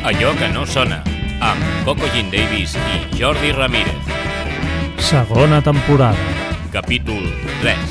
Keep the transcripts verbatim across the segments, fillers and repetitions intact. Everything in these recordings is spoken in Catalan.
Allò que no sona, amb Coco Jean Davis i Jordi Ramírez. Segona temporada. Capítol tres.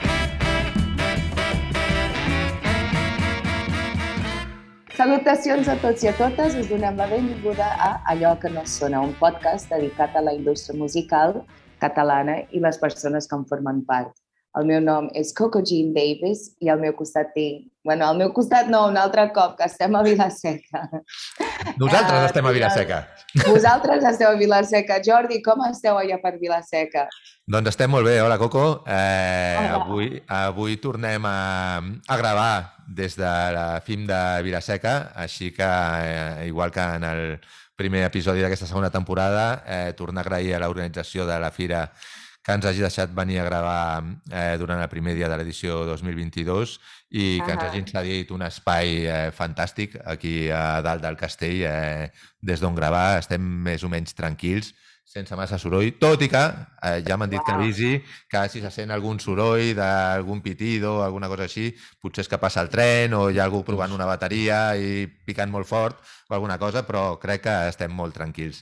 Salutacions a tots i a totes, us donem la benvinguda a Allò que no sona, un podcast dedicat a la indústria musical catalana i les persones que en formen part. El meu nom és Coco Jean Davis i al meu costat tinc... Bueno, al meu costat no, un altre cop, que estem a Vila-seca. Nosaltres uh, estem a Vila-seca. Vosaltres esteu a Vila-seca. Jordi, com esteu allà per Vila-seca? Doncs estem molt bé. Hola, Coco. Eh, Hola. Avui, avui tornem a, a gravar des de la F I M de Vila-seca, així que, eh, igual que en el primer episodi d'aquesta segona temporada, eh, tornar a agrair a l'organització de la Fira que ens hagi deixat venir a gravar eh, durant el primer dia de l'edició dos mil vint-i-dos i que ens hagin cedit un espai eh, fantàstic aquí a dalt del castell, eh, des d'on gravar. Estem més o menys tranquils, sense massa soroll, tot i que eh, ja m'han dit wow. que avisi que si se sent algun soroll d'algun pitido o alguna cosa així, potser és que passa el tren o hi ha algú provant una bateria i picant molt fort o alguna cosa, però crec que estem molt tranquils.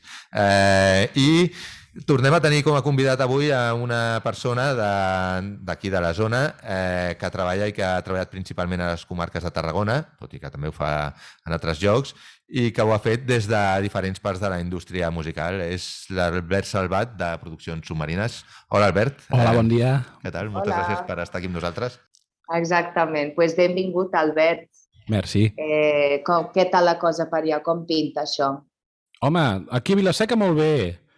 Eh, I tornem a tenir com a convidat avui a una persona d'aquí de, de la zona eh, que treballa i que ha treballat principalment a les comarques de Tarragona, tot i que també ho fa en altres llocs, i que ho ha fet des de diferents parts de la indústria musical. És l'Albert Salvat, de Produccions Submarines. Hola, Albert. Hola, bon dia. Què tal? Moltes Hola. gràcies per estar aquí amb nosaltres. Exactament. Pues benvingut, Albert. Merci. Eh, com, què tal la cosa per allà? Com pinta això? Home, aquí a Vila-seca molt bé.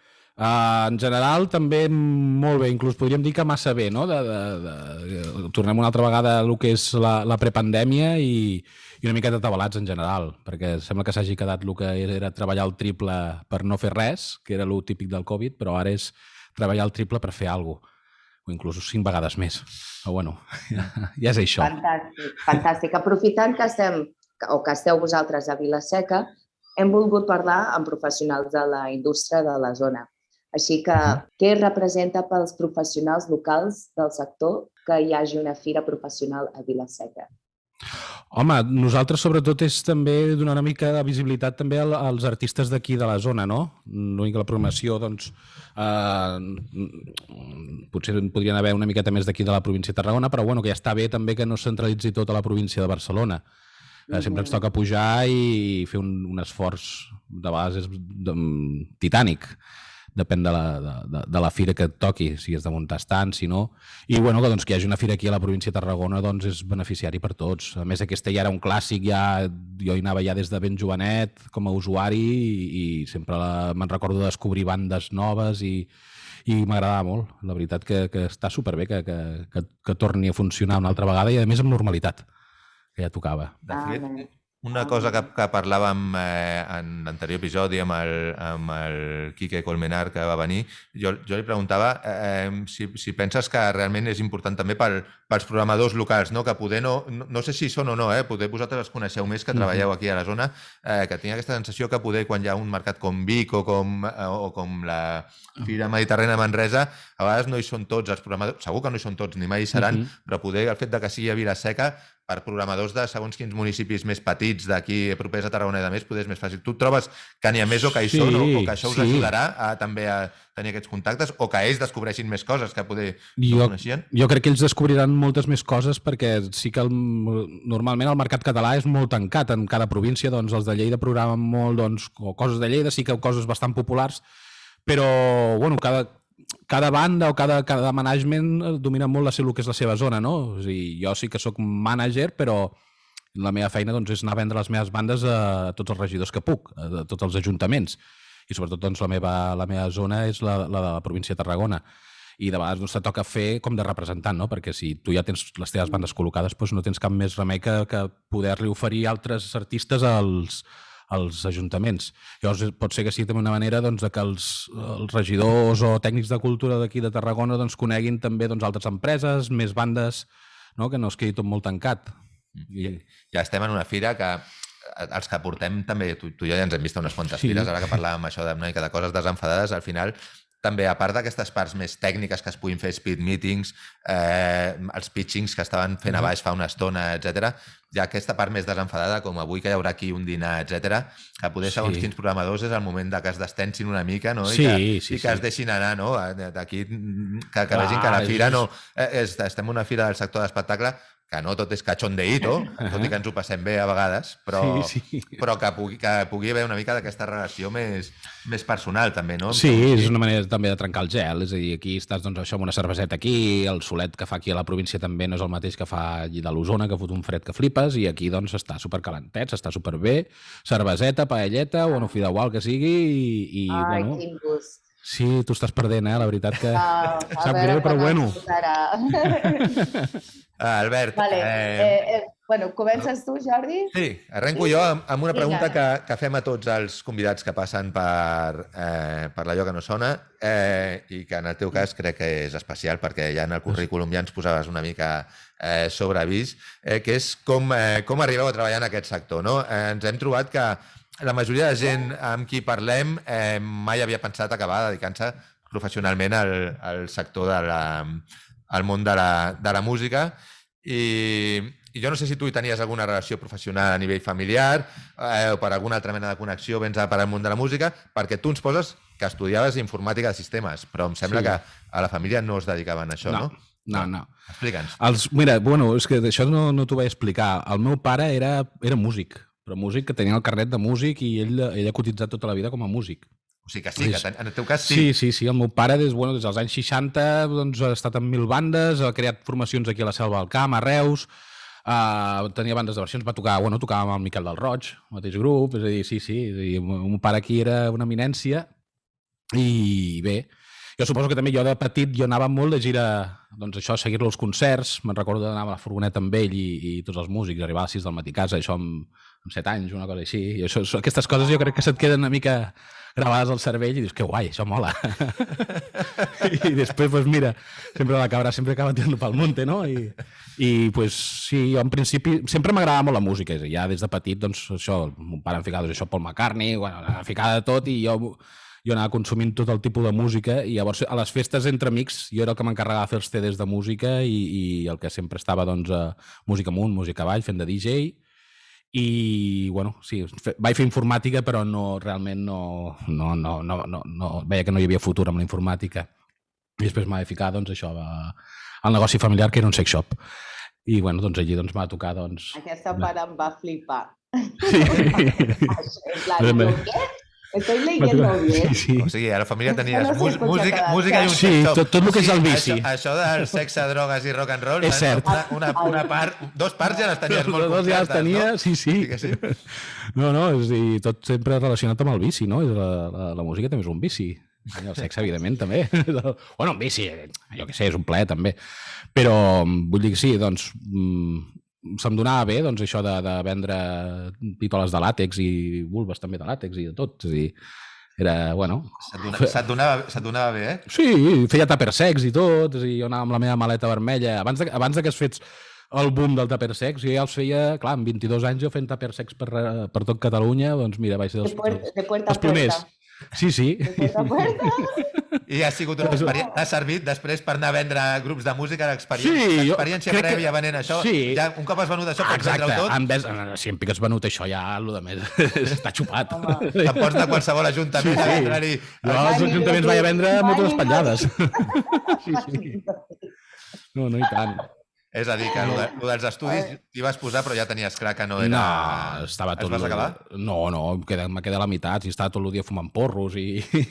Uh, en general també molt bé, inclús podríem dir que massa bé, no? De, de, de... Tornem una altra vegada a el que és la, la prepandèmia i, i una miqueta atabalats en general, perquè sembla que s'hagi quedat el que era treballar el triple per no fer res, que era el típic del Covid, però ara és treballar el triple per fer alguna cosa, o inclús cinc vegades més. Però bueno, ja, ja és això. Fantàstic, fantàstic. Aprofitant que estem, o que esteu vosaltres a Vila-seca, hem volgut parlar amb professionals de la indústria de la zona. Així que, què representa pels professionals locals del sector que hi hagi una fira professional a Vila-seca? Home, nosaltres sobretot és també donar una mica de visibilitat també als artistes d'aquí de la zona, no? L'única la programació, doncs, eh, potser podrien haver una miqueta més d'aquí de la província de Tarragona, però bueno, que ja està bé també que no es centralitzi tota la província de Barcelona. Eh, sempre ens toca pujar i fer un, un esforç de vegades és de, titànic. Depèn de la, de, de la fira que et toqui, si has de muntar estant, si no. I bueno, que, doncs, que hi hagi una fira aquí a la província de Tarragona doncs, és beneficiari per tots. A més, aquesta ja era un clàssic, ja, jo hi anava ja des de ben jovenet com a usuari i, i sempre la, me'n recordo de descobrir bandes noves i, i m'agradava molt. La veritat que, que està superbé que, que, que, que torni a funcionar una altra vegada i, a més, amb normalitat, que ja tocava. De fet, una cosa que, que parlàvem eh, en l'anterior episodi amb el, amb el Quique Colmenar, que va venir, jo, jo li preguntava eh, si, si penses que realment és important també pel, pels programadors locals, no? Que poder no, no, no sé si són o no, eh? Poder vosaltres els coneixeu més que treballeu aquí a la zona, eh, que tinc aquesta sensació que poder quan hi ha un mercat com Vic o com, eh, o com la Fira Mediterrània de Manresa, a vegades no hi són tots els programadors, segur que no hi són tots, ni mai hi seran, uh-huh. però poder el fet de que sigui a Vila-seca per programadors de segons quins municipis més petits d'aquí propers a Tarragona i de més, poder és més fàcil. Tu trobes que n'hi ha més o que hi sí, són o, o que això us sí. ajudarà a, també a tenir aquests contactes o que ells descobreixin més coses que poder no jo, coneixien? Jo crec que ells descobriran moltes més coses perquè sí que el, normalment el mercat català és molt tancat en cada província, doncs els de Lleida programen molt, doncs, o coses de Lleida, sí que coses bastant populars, però bueno, cada... cada banda o cada, cada management domina molt la, el que és la seva zona, no? O sigui, jo sí que sóc manager, però la meva feina doncs, és anar a vendre les meves bandes a tots els regidors que puc, a tots els ajuntaments. I sobretot doncs, la, meva, la meva zona és la, la de la província de Tarragona. I de vegades doncs, te toca fer com de representant, no? Perquè si tu ja tens les teves bandes col·locades, doncs no tens cap més remei que, que poder-li oferir altres artistes als als ajuntaments. Llavors pot ser que sigui també una manera doncs, de que els, els regidors o tècnics de cultura d'aquí de Tarragona doncs, coneguin també doncs, altres empreses, més bandes, no? Que no es quedi tot molt tancat. I... Ja estem en una fira que els que portem també, tu, tu i jo ja ens hem vist unes quantes sí. fires, ara que parlàvem això d'una mica de coses desenfadades, al final també, a part d'aquestes parts més tècniques que es puguin fer speed meetings, eh, els pitchings que estaven fent a baix fa una estona, etcètera, hi ha aquesta part més desenfadada, com avui que hi haurà aquí un dinar, etcètera, que poder segons Sí. quins programadors és el moment de que es destensin una mica, no? I Sí, que, sí, i que sí. es deixin anar, no? D'aquí, que, que Clar, vegin que la és- fira no... eh, És, estem en una fira del sector d'espectacle que no tot és cachondeíto, tot i que ens ho passem bé a vegades, però, Sí, sí. però que, pugui, que pugui haver una mica d'aquesta relació més, més personal, també, no? Sí, és una manera també de trencar el gel, és a dir, aquí estàs doncs, això amb una cerveseta aquí, el solet que fa aquí a la província també no és el mateix que fa allí de l'Osona, que fot un fred que flipes, i aquí doncs està supercalentet, està superbé, cerveseta, paelleta, o no fideuà, el que sigui, i, i Ai, bueno... quin gust. Sí, tu estàs perdent, eh? La veritat que... Ah, a Sap veure greu, però quan bueno. ens tocarà. Ah, Albert, Vale, eh, eh, eh, bueno, comences tu, Jordi? sí, arrenco jo amb, amb una Vinga. pregunta que, que fem a tots els convidats que passen per, eh, per l'Allò que no sona, eh, i que en el teu cas crec que és especial perquè ja en el currículum ja ens posaves una mica eh, sobre avís, eh, que és com, eh, com arribeu a treballar en aquest sector. No? Eh, ens hem trobat que la majoria de gent amb qui parlem eh, mai havia pensat acabar dedicant-se professionalment al, al sector de la, al món de la, de la música, i, i jo no sé si tu hi tenies alguna relació professional a nivell familiar eh, o per alguna altra mena de connexió vens a per al món de la música, perquè tu ens poses que estudiaves informàtica de sistemes, però em sembla Sí. que a la família no es dedicaven a això, no? No, no, no. Explica'ns. Els, mira, bueno, és que això no, no t'ho vaig explicar. El meu pare era, era músic, però músic que tenia el carnet de músic i ell, ell ha cotitzat tota la vida com a músic. O sigui que sí, que ten- en el teu cas sí. Sí, sí, sí. El meu pare, des, bueno, des dels anys seixanta, doncs, ha estat en mil bandes, ha creat formacions aquí a la Selva del Camp, a Reus, uh, tenia bandes de versions, va tocar, bueno, tocava amb el Miquel del Roig, el mateix grup, és a dir, sí, sí, és a dir, el meu pare aquí era una eminència, i bé, jo suposo que també jo de petit jo anava molt de gira, doncs això, a seguir-lo als concerts, me'n recordo d'anar a la furgoneta amb ell i, i tots els músics, arribar a les sis del matí a casa, això amb, amb set anys, una cosa així, i això, aquestes coses jo crec que se't queden una mica gravades al cervell i dius, que guai, això mola. I després, pues mira, sempre la cabra sempre acaba tirant pel monte, no? I, i pues sí, jo en principi sempre m'agradava molt la música, és a dir, ja des de petit, doncs això, el meu pare em ficava doncs, això Paul McCartney, bueno, em ficava de tot i jo, jo anava consumint tot el tipus de música i llavors a les festes entre amics jo era el que m'encarregava de fer els C Ds de música i, i el que sempre estava doncs a música amunt, música avall, fent de D J. I, bueno, sí, fe, vaig fer informàtica, però no, realment no, no, no, no, no, no, veia que no hi havia futur amb la informàtica. I després m'ha de ficar, doncs, això, va, al negoci familiar, que era un sex shop. I, bueno, doncs, allí doncs, m'ha tocat, doncs... Aquesta part em va flipar. Sí. En plan, Bé. ¿yo qué? Estoy leyendo bien. Sí, sí. O sigui, a la família tenies No sé mus- escuchar música, cada música i un Sí, sex shop. tot- tot el que és el vici. Això, això del sexe, drogues i rock and roll, És cert. Una, una, una part, dos parts ja les tenies molt Dos ja els concretes, tenia, no? sí, sí. Sí que sí. No, no, és a dir, tot sempre relacionat amb el vici, no? És La, la, la música també és un vici. I el sexe, evidentment, també. Bueno, un vici, jo què sé, és un plaer, també. Però vull dir que sí, doncs, mm, se'm donava bé, doncs, això de, de vendre pistoles de làtex i vulves també de làtex i de tot. És a dir, era, bueno... Se't donava, se't donava, se't donava bé, eh? Sí, feia tàper secs i tot, és a dir, jo anava amb la meva maleta vermella. Abans de, abans de que es fes el boom del tàper secs, jo ja els feia, clar, amb vint-i-dos anys jo fent tàper secs per, per tot Catalunya, doncs mira, vaig ser dels, De puerta, de puerta dels a puerta. primers. Sí, sí. De puerta a puerta. I ha sigut una experiència... T'ha servit després per anar a vendre grups de música, l'experiència, Sí, jo l'experiència crec que- prèvia venent això. sí. Ja, un cop has venut això, Ah, pots exacte, vendre-ho tot. en ves, si em piques venut això ja, el de més està xupat. Home. Te'n pots anar a qualsevol ajuntament Sí, a sí. vendre-li... Jo als Mani, ajuntaments vaig a vendre mani, motos mani. espatllades. Sí, sí. No, no, i tant. És a dir, que el, de, el dels estudis t'hi vas posar, però ja tenies clar que no era... No, estava tot... Els vas acabar? No, no, em queda, me queda a la meitat, i estava tot el dia fumant porros i,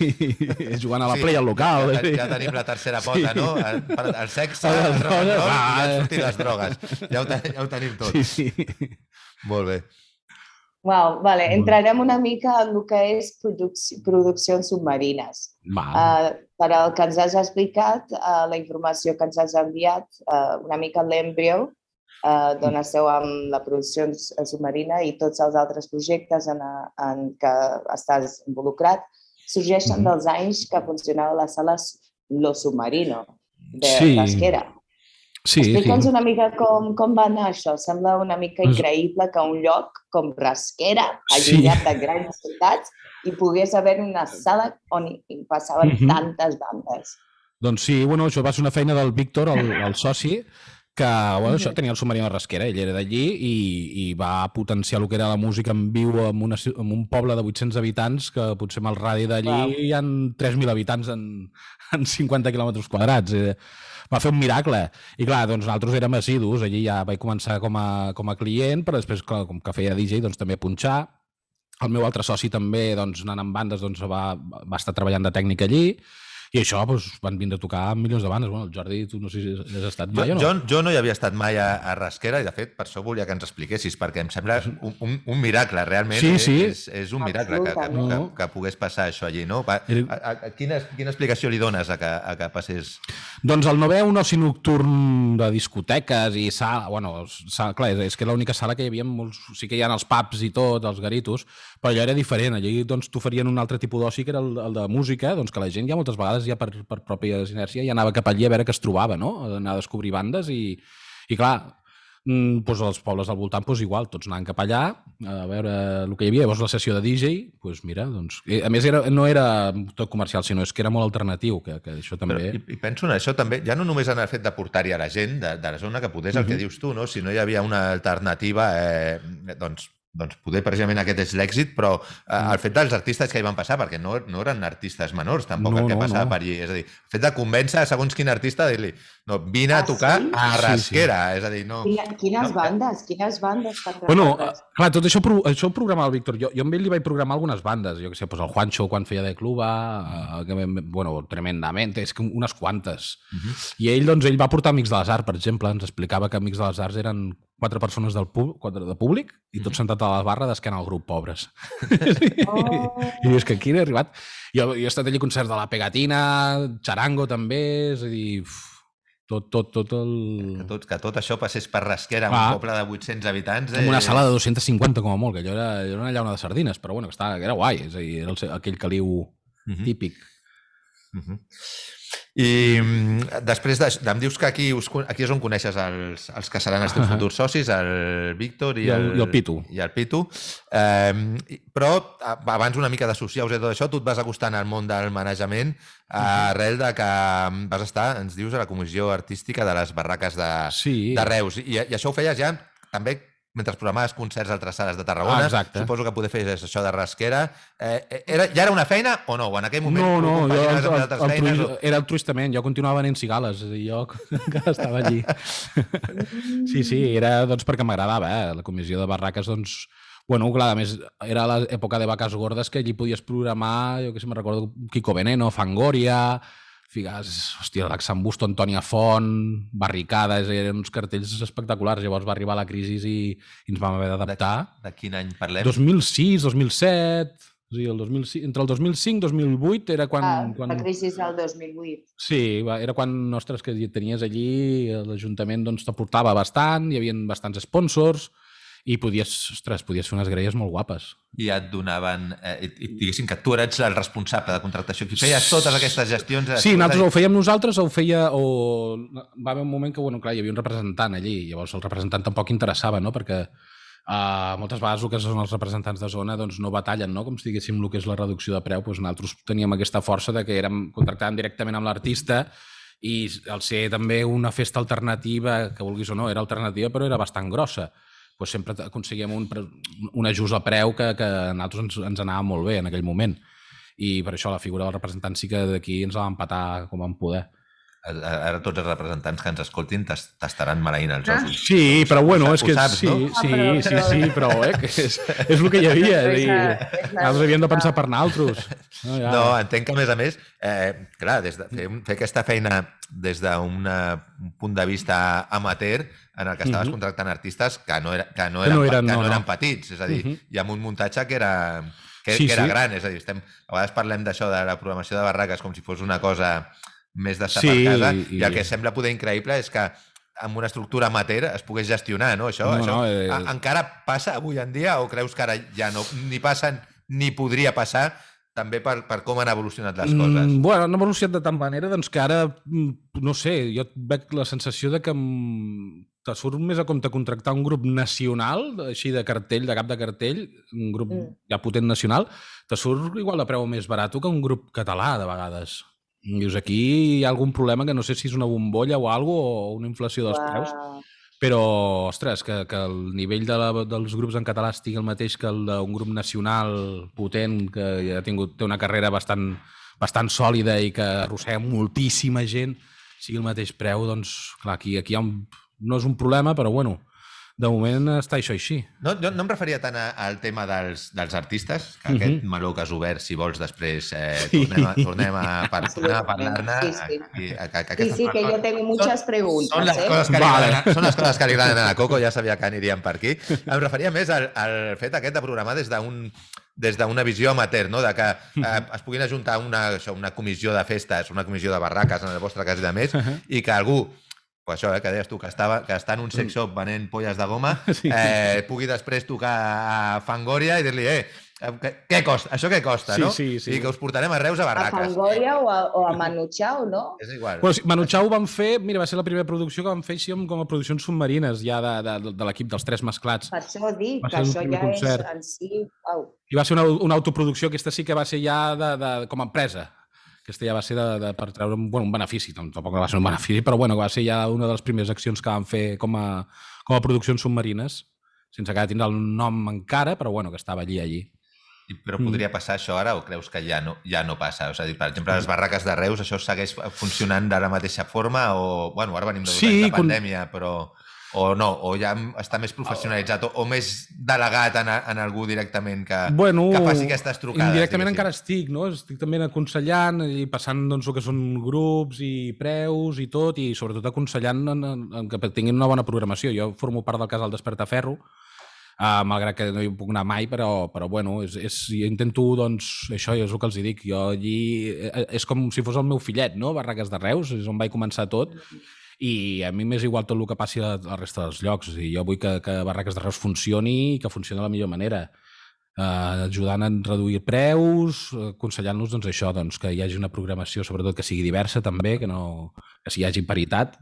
i jugant a la play al local. Ja, ja tenim la tercera pota, Sí. no? El, el sexe, Les el rock and drogues, roll, i ja va, han eh. sortit les drogues. Ja ho, ten, ja ho tenim tot. Sí, sí. Molt bé. Uau, vale, entrarem una mica en el que és produc- produccions submarines. Va. Uh, per al que ens has explicat, uh, la informació que ens has enviat, uh, una mica l'embryo, uh, d'on esteu amb la producció submarina i tots els altres projectes en, en què estàs involucrat, sorgeixen Mhm. dels anys que funcionava la sala Lo Submarino, de Sí. Rasquera. Sí, Explica'ns sí. una mica com, com va anar això. Sembla una mica increïble que un lloc com Rasquera, allunyat Sí. de grans ciutats, hi pogués haver una sala on hi passaven Mhm. tantes bandes. Doncs sí, bueno, això va ser una feina del Víctor, el, el soci, que bueno, això tenia el submarí a Rasquera, ell era d'allí i, i va potenciar el que era la música en viu en, una, en un poble de vuit-cents habitants, que potser amb el radi d'allí Wow. hi ha tres mil habitants en, en cinquanta quilòmetres quadrats. Eh, va fer un miracle. I clar, doncs nosaltres érem assidus, allí ja vaig començar com a, com a client, però després, clar, com que feia D J, doncs també punxar. El meu altre soci també, doncs, anant amb bandes, doncs, va, va estar treballant de tècnic allí. I això, doncs, van vindre a tocar milions de bandes. Bueno, el Jordi, tu no sé si has estat mai jo, o no? Jo, jo no hi havia estat mai a, a Rasquera i, de fet, per això volia que ens expliquessis, perquè em sembla un, un, un miracle, realment. Sí, sí. És, és un miracle que, que, que, que pogués passar això allí, no? A, a, a, quina, quina explicació li dones a que, a que passés? Doncs el no haver un oci nocturn de discoteques i sala... Bueno, sala, clar, és que l'única sala que hi havia molts... Sí que hi ha els pubs i tot, els garitos, però allò era diferent. Allí doncs, t'oferien un altre tipus d'oci, que era el, el de música, doncs que la gent ja moltes vegades ja per, per pròpia inèrcia ja anava cap allí a veure què es trobava, no? Anar a descobrir bandes i, i clar, doncs els pobles al voltant doncs igual, tots anaven cap allà a veure el que hi havia. Llavors la sessió de D J, doncs mira, doncs... A més, era, no era tot comercial, sinó és que era molt alternatiu, que, que això també... Però, i, I penso en això també, ja no només en el fet de portar-hi a la gent de, de la zona, que poder és el que dius tu, no? Si no hi havia una alternativa, eh, doncs doncs poder precisament aquest és l'èxit, però eh, el fet dels artistes que hi van passar, perquè no, no eren artistes menors tampoc no, el que no, passava no. per allí, és a dir, el fet de convèncer segons quin artista a dir-li, no, vine ah, a tocar sí? a Rasquera, sí, sí. És a dir, no... Quina, quines no, bandes, quines bandes fan bueno, clar, tot això, això ho programava el Víctor, jo, jo amb ell li vaig programar algunes bandes, jo que sé, pues el Juancho quan feia de Cluba, eh, que, bueno, tremendament, és que unes quantes, uh -huh. i ell, doncs, ell va portar Amics de les Arts, per exemple, ens explicava que Amics de les Arts eren quatre persones del públic, quatre de públic i tots sentat a la barra d'esquena al grup, pobres. Oh. I dius que aquí he arribat. Jo, jo he estat allà a concerts de la Pegatina, Charango també, és a dir, uf, tot, tot, tot el... Que tot, que tot això passés per Rasquera, ah. un poble de vuit-cents habitants. Eh? En una sala de dos-cents cinquanta com a molt, que allò era, era una llauna de sardines, però bueno, que, estava, que era guai, és a dir, era el, aquell caliu uh-huh. típic. Uh-huh. I després de, em dius que aquí, us, aquí és on coneixes els, els que seran els teus futurs socis, el Víctor i, I, el, el, i el Pitu. I el Pitu. Eh, però abans una mica d'associar-vos i tot això, tu et vas acostant al món del manejament arrel de que vas estar, ens dius, a la comissió artística de les barraques de, sí. de Reus. I, I això ho feies ja també mentre programaves concerts a altres sales de Tarragona. Ah, suposo que poder fer això de Rasquera. Eh, era, ja era una feina o no? O en aquell moment no, no, jo, el, el, el, feines, o... era altruistament. Jo continuava venent cigales, és a dir, jo encara estava allí. sí, sí, era doncs, perquè m'agradava, eh? La comissió de barraques, doncs... Bueno, clar, a més, era l'època de vaques gordes que allí podies programar, jo que sé, me'n recordo, Kiko Veneno, Fangoria... Figues, hòstia, l'Axambusto, Antònia Font, Barricades, eren uns cartells espectaculars. Llavors va arribar la crisi i, i ens vam haver d'adaptar. De, de quin any parlem? dos mil sis, dos mil set... O sigui, el dos mil cinc, entre el dos mil cinc i dos mil vuit era quan... Ah, quan... la crisi del dos mil vuit. Sí, era quan, ostres, que tenies allí, l'Ajuntament doncs, t'aportava bastant, hi havia bastants sponsors, i podies, ostres, podies fer unes grelles molt guapes. I et donaven, eh, i diguéssim que tu eres el responsable de contractació, qui feies totes aquestes gestions... Sí, nosaltres ho fèiem nosaltres, o ho feia... O... Va haver un moment que, bueno, clar, hi havia un representant allí, llavors el representant tampoc interessava, no?, perquè uh, moltes vegades el que són els representants de zona doncs no batallen, no?, com si diguéssim el que és la reducció de preu, doncs nosaltres teníem aquesta força de que érem, contractàvem directament amb l'artista i al ser també una festa alternativa, que vulguis o no, era alternativa però era bastant grossa. Doncs sempre aconseguíem un, un ajust a preu que, que a nosaltres ens, ens anava molt bé en aquell moment. I per això la figura del representant sí que d'aquí ens la va empatar com vam poder. Ara tots els representants que ens escoltin t'estaran maleint els ossos. Sí, però bueno, és que saps, sí, no? sí, sí, sí, però eh, que és, és el que hi havia. Nosaltres havíem de pensar per nosaltres. No, ja. no, entenc que a més a més, eh, clar, des de, fer, fer aquesta feina des d'un punt de vista amateur, en el que estaves uh-huh. contractant artistes que no, era, que no, eren, que no, eren, que no, no eren petits, és a dir, uh-huh. i amb un muntatge que era, que, sí, que era sí. gran, és a dir, estem, a vegades parlem d'això de la programació de barraques com si fos una cosa més d'estar sí, per casa, i... i el que sembla poder increïble és que amb una estructura amateur es pogués gestionar, no? Això, no, això no, és... a, encara passa avui en dia o creus que ara ja no ni passa ni podria passar també per, per com han evolucionat les coses. Mm, bueno, han evolucionat de tal manera doncs, que ara, no sé, jo veig la sensació de que te surt més a compte contractar un grup nacional, així de cartell, de cap de cartell, un grup mm. ja potent nacional, te surt igual de preu més barat que un grup català, de vegades. Dius, aquí hi ha algun problema que no sé si és una bombolla o alguna cosa, o una inflació dels preus. Però, ostres, que, que el nivell de la, dels grups en català estigui el mateix que el d'un grup nacional potent, que ja ha tingut, té una carrera bastant, bastant sòlida i que arrossega moltíssima gent, sigui el mateix preu, doncs, clar, aquí, aquí hi ha un, no és un problema, però, bueno, de moment està això així. No, jo no em referia tant a, al tema dels, dels artistes, que uh-huh. aquest meló que has obert, si vols, després eh, sí. tornem, a, tornem, a, per, tornem a parlar-ne. Sí, sí, aquí, a, a, a sí, sí que jo tengo muchas preguntas. Són les, eh? coses que vale. li, són les coses que li agraden a la Coco, ja sabia que aniríem per aquí. Em referia més al, al fet aquest de programar des d'un des d'una visió amateur, no? De que eh, es puguin ajuntar una, això, una comissió de festes, una comissió de barraques, en el vostre cas i de més, uh-huh. i que algú pues això, eh, que deies tu, que, estava, que està en un sex shop venent polles de goma, sí. eh, pugui després tocar a Fangoria i dir-li, eh, què, què costa? Això què costa, sí, no? Sí, sí. I que us portarem a Reus a barraques. A Fangoria o a, o a Manu Chao, no? És igual. Bueno, sí, Manu Chao ho vam fer, mira, va ser la primera producció que vam fer així com a produccions submarines, ja de, de, de l'equip dels Tres Mesclats. Per això dic, que això ja concert. És en si... Au. I va ser una, una autoproducció, aquesta sí que va ser ja de, de, com a empresa. Aquesta ja va ser de, de, per treure un, bueno, un benefici, tampoc va ser un benefici, però bueno, va ser ja una de les primeres accions que vam fer com a, com a produccions submarines, sense que tindre el nom encara, però bueno, que estava allí, allí. I, però podria passar això ara o creus que ja no, ja no passa? O sigui, per exemple, les barraques de Reus, això segueix funcionant de la mateixa forma o, bueno, ara venim de dos sí, anys de pandèmia, però... O no, o ja està més professionalitzat o, o més delegat en, en algú directament que, bueno, que faci aquestes trucades. Indirectament encara estic, no? Estic també aconsellant i passant doncs, el que són grups i preus i tot, i sobretot aconsellant en, en, en que tinguin una bona programació. Jo formo part del casal Despertaferro, uh, malgrat que no hi puc anar mai, però, però bueno, és, és, jo intento, doncs, això és el que els dic, jo allí és com si fos el meu fillet, no? Barraques de Reus, és on vaig començar tot, i a mi m'és igual tot el que passi a la resta dels llocs. I jo vull que, que Barraques de Reus funcioni i que funcioni de la millor manera, eh, ajudant a reduir preus, aconsellant-los doncs, això, doncs, que hi hagi una programació, sobretot que sigui diversa també, que, no, que hi hagi paritat.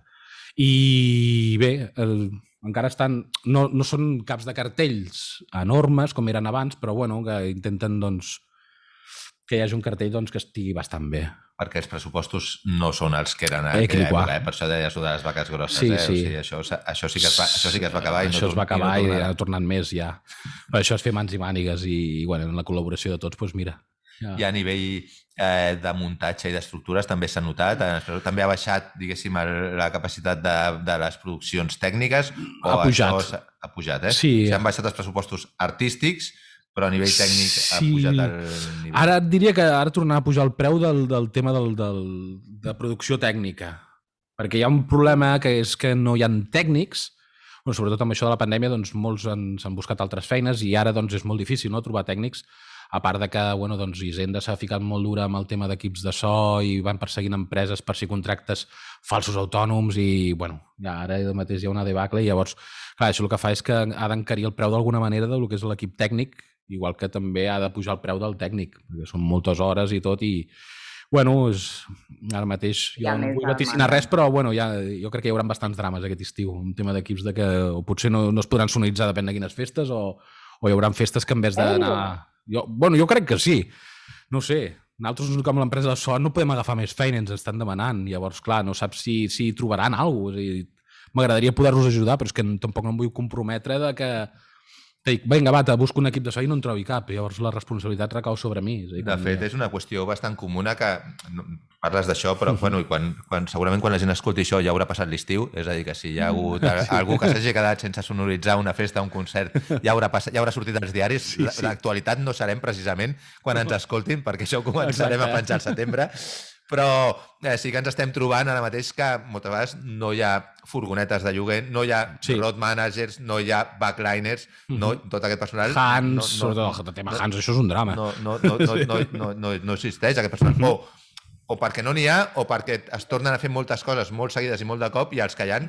I bé, el, encara estan... No, no són caps de cartells enormes com eren abans, però bueno, que intenten doncs, que hi hagi un cartell doncs, que estigui bastant bé. Perquè els pressupostos no són els que eren a eh, aquella època, eh? Per això deies de les vaques grosses. Sí, eh? sí. O sigui, això, això, sí que es va, això sí que es va acabar. Això I no, es va acabar i, no i ha tornat més ja. Però això és fer mans i mànigues i, i bueno, en la col·laboració de tots, doncs mira. Ja. I a nivell eh, de muntatge i d'estructures també s'ha notat, eh, també ha baixat, diguéssim, la capacitat de, de les produccions tècniques. O ha pujat. Això ha pujat, eh? Sí. S'han baixat els pressupostos artístics, però a nivell tècnic sí. ha pujat el nivell. Ara et diria que ara tornarà a pujar el preu del, del tema del, del, de producció tècnica, perquè hi ha un problema que és que no hi ha tècnics, bueno, sobretot amb això de la pandèmia, doncs molts s'han buscat altres feines i ara doncs, és molt difícil, no?, trobar tècnics, a part de que bueno, doncs, Hisenda s'ha ficat molt dura amb el tema d'equips de so i van perseguint empreses per si contractes falsos autònoms i bueno, ja ara mateix hi ha una debacle i llavors, clar, això el que fa és que ha d'encarir el preu d'alguna manera del que és l'equip tècnic, igual que també ha de pujar el preu del tècnic, perquè són moltes hores i tot, i bueno, és, ara mateix jo ja no vull vaticinar res, però bueno, ja, jo crec que hi haurà bastants drames aquest estiu, un tema d'equips de que o potser no, no es podran sonoritzar depèn de quines festes, o, o hi haurà festes que en vez d'anar... Jo, bueno, jo crec que sí, no sé, nosaltres com l'empresa de so no podem agafar més feina, ens estan demanant, llavors clar, no saps si, si trobaran alguna cosa, m'agradaria poder-los ajudar, però és que tampoc no em vull comprometre de que dic, vinga, va, te busco un equip de so i no en trobi cap, i llavors la responsabilitat recau sobre mi. És a dir, de fet, és una qüestió bastant comuna que parles d'això, però bueno, i quan, quan, segurament quan la gent escolti això ja haurà passat l'estiu, és a dir, que si hi ha hagut sí. algú que s'hagi quedat sense sonoritzar una festa, un concert, ja haurà, passat, ja haurà sortit als diaris. Sí, sí. L'actualitat no serem precisament quan ens escoltin, perquè això ho començarem Exacte. a penjar al setembre. Però eh, sí que ens estem trobant ara mateix que moltes vegades no hi ha furgonetes de lloguer, no hi ha sí. road managers, no hi ha backliners, mm-hmm. no, tot aquest personal... Hans, no, no, sobretot el tema no, Hans, això és un drama. No, no, no, no, no, no, no, no existeix aquest personal. Mm-hmm. O, o perquè no n'hi ha, o perquè es tornen a fer moltes coses molt seguides i molt de cop, i els que hi ha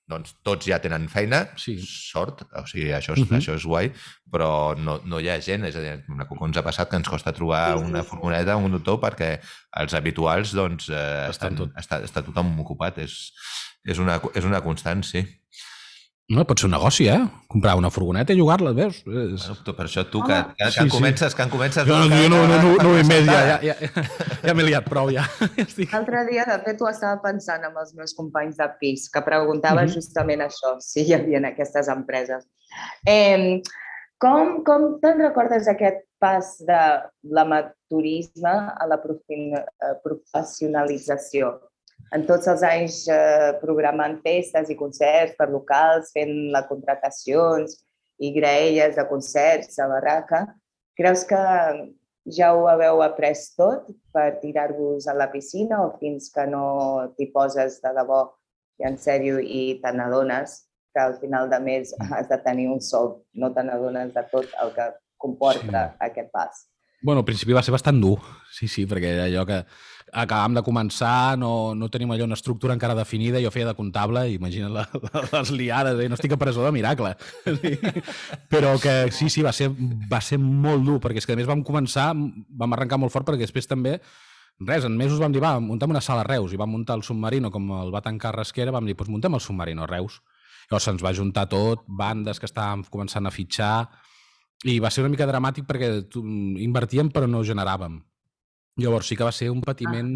doncs tots ja tenen feina, Sí. sort, o sigui, això és, Mhm. això és guai, però no, no hi ha gent, és a dir, la Coco ens ha passat que ens costa trobar Sí, sí, una sí. furgoneta, un conductor, perquè els habituals, doncs, eh, Estan estan, tot. està, està tothom ocupat, és, és, una, és una constant, sí. No, pot ser un negoci, eh? Comprar una furgoneta i llogar-la, veus? És... Bueno, tu, per això tu, Home. que, que, que Sí, en sí. comences, que en comences... Jo no, que- jo no, que- no, no, que- no ho he que- més, ja, que- ja, ja, ja m'he liat prou, ja. ja estic... L'altre dia, de fet, ho estava pensant amb els meus companys de pis, que preguntava Mhm. justament això, si hi havia aquestes empreses. Eh, com com te'n recordes aquest pas de l'amaturisme a la profin- eh, professionalització? En tots els anys eh, programant festes i concerts per locals, fent les contratacions i graelles de concerts a barraca, creus que ja ho haveu après tot per tirar-vos a la piscina o fins que no t'hi poses de debò i en sèrio i te n'adones que al final de mes has de tenir un sou, no te n'adones de tot el que comporta Sí. aquest pas? Bueno, al principi va ser bastant dur, sí, sí, perquè era allò que acabàvem de començar, no, no tenim allò una estructura encara definida, jo feia de comptable, imagina't la, les liades, eh? No estic a presó de miracle. Sí. Però que sí, sí, va ser, va ser molt dur, perquè és que a més vam començar, vam arrencar molt fort, perquè després també, res, en mesos vam dir, va, muntem una sala a Reus, i vam muntar el Submarino, com el va tancar Rasquera, vam dir, doncs muntem el Submarino a Reus. Llavors se'ns va juntar tot, bandes que estàvem començant a fitxar, i va ser una mica dramàtic perquè tu, invertíem però no generàvem. Llavors sí que va ser un patiment,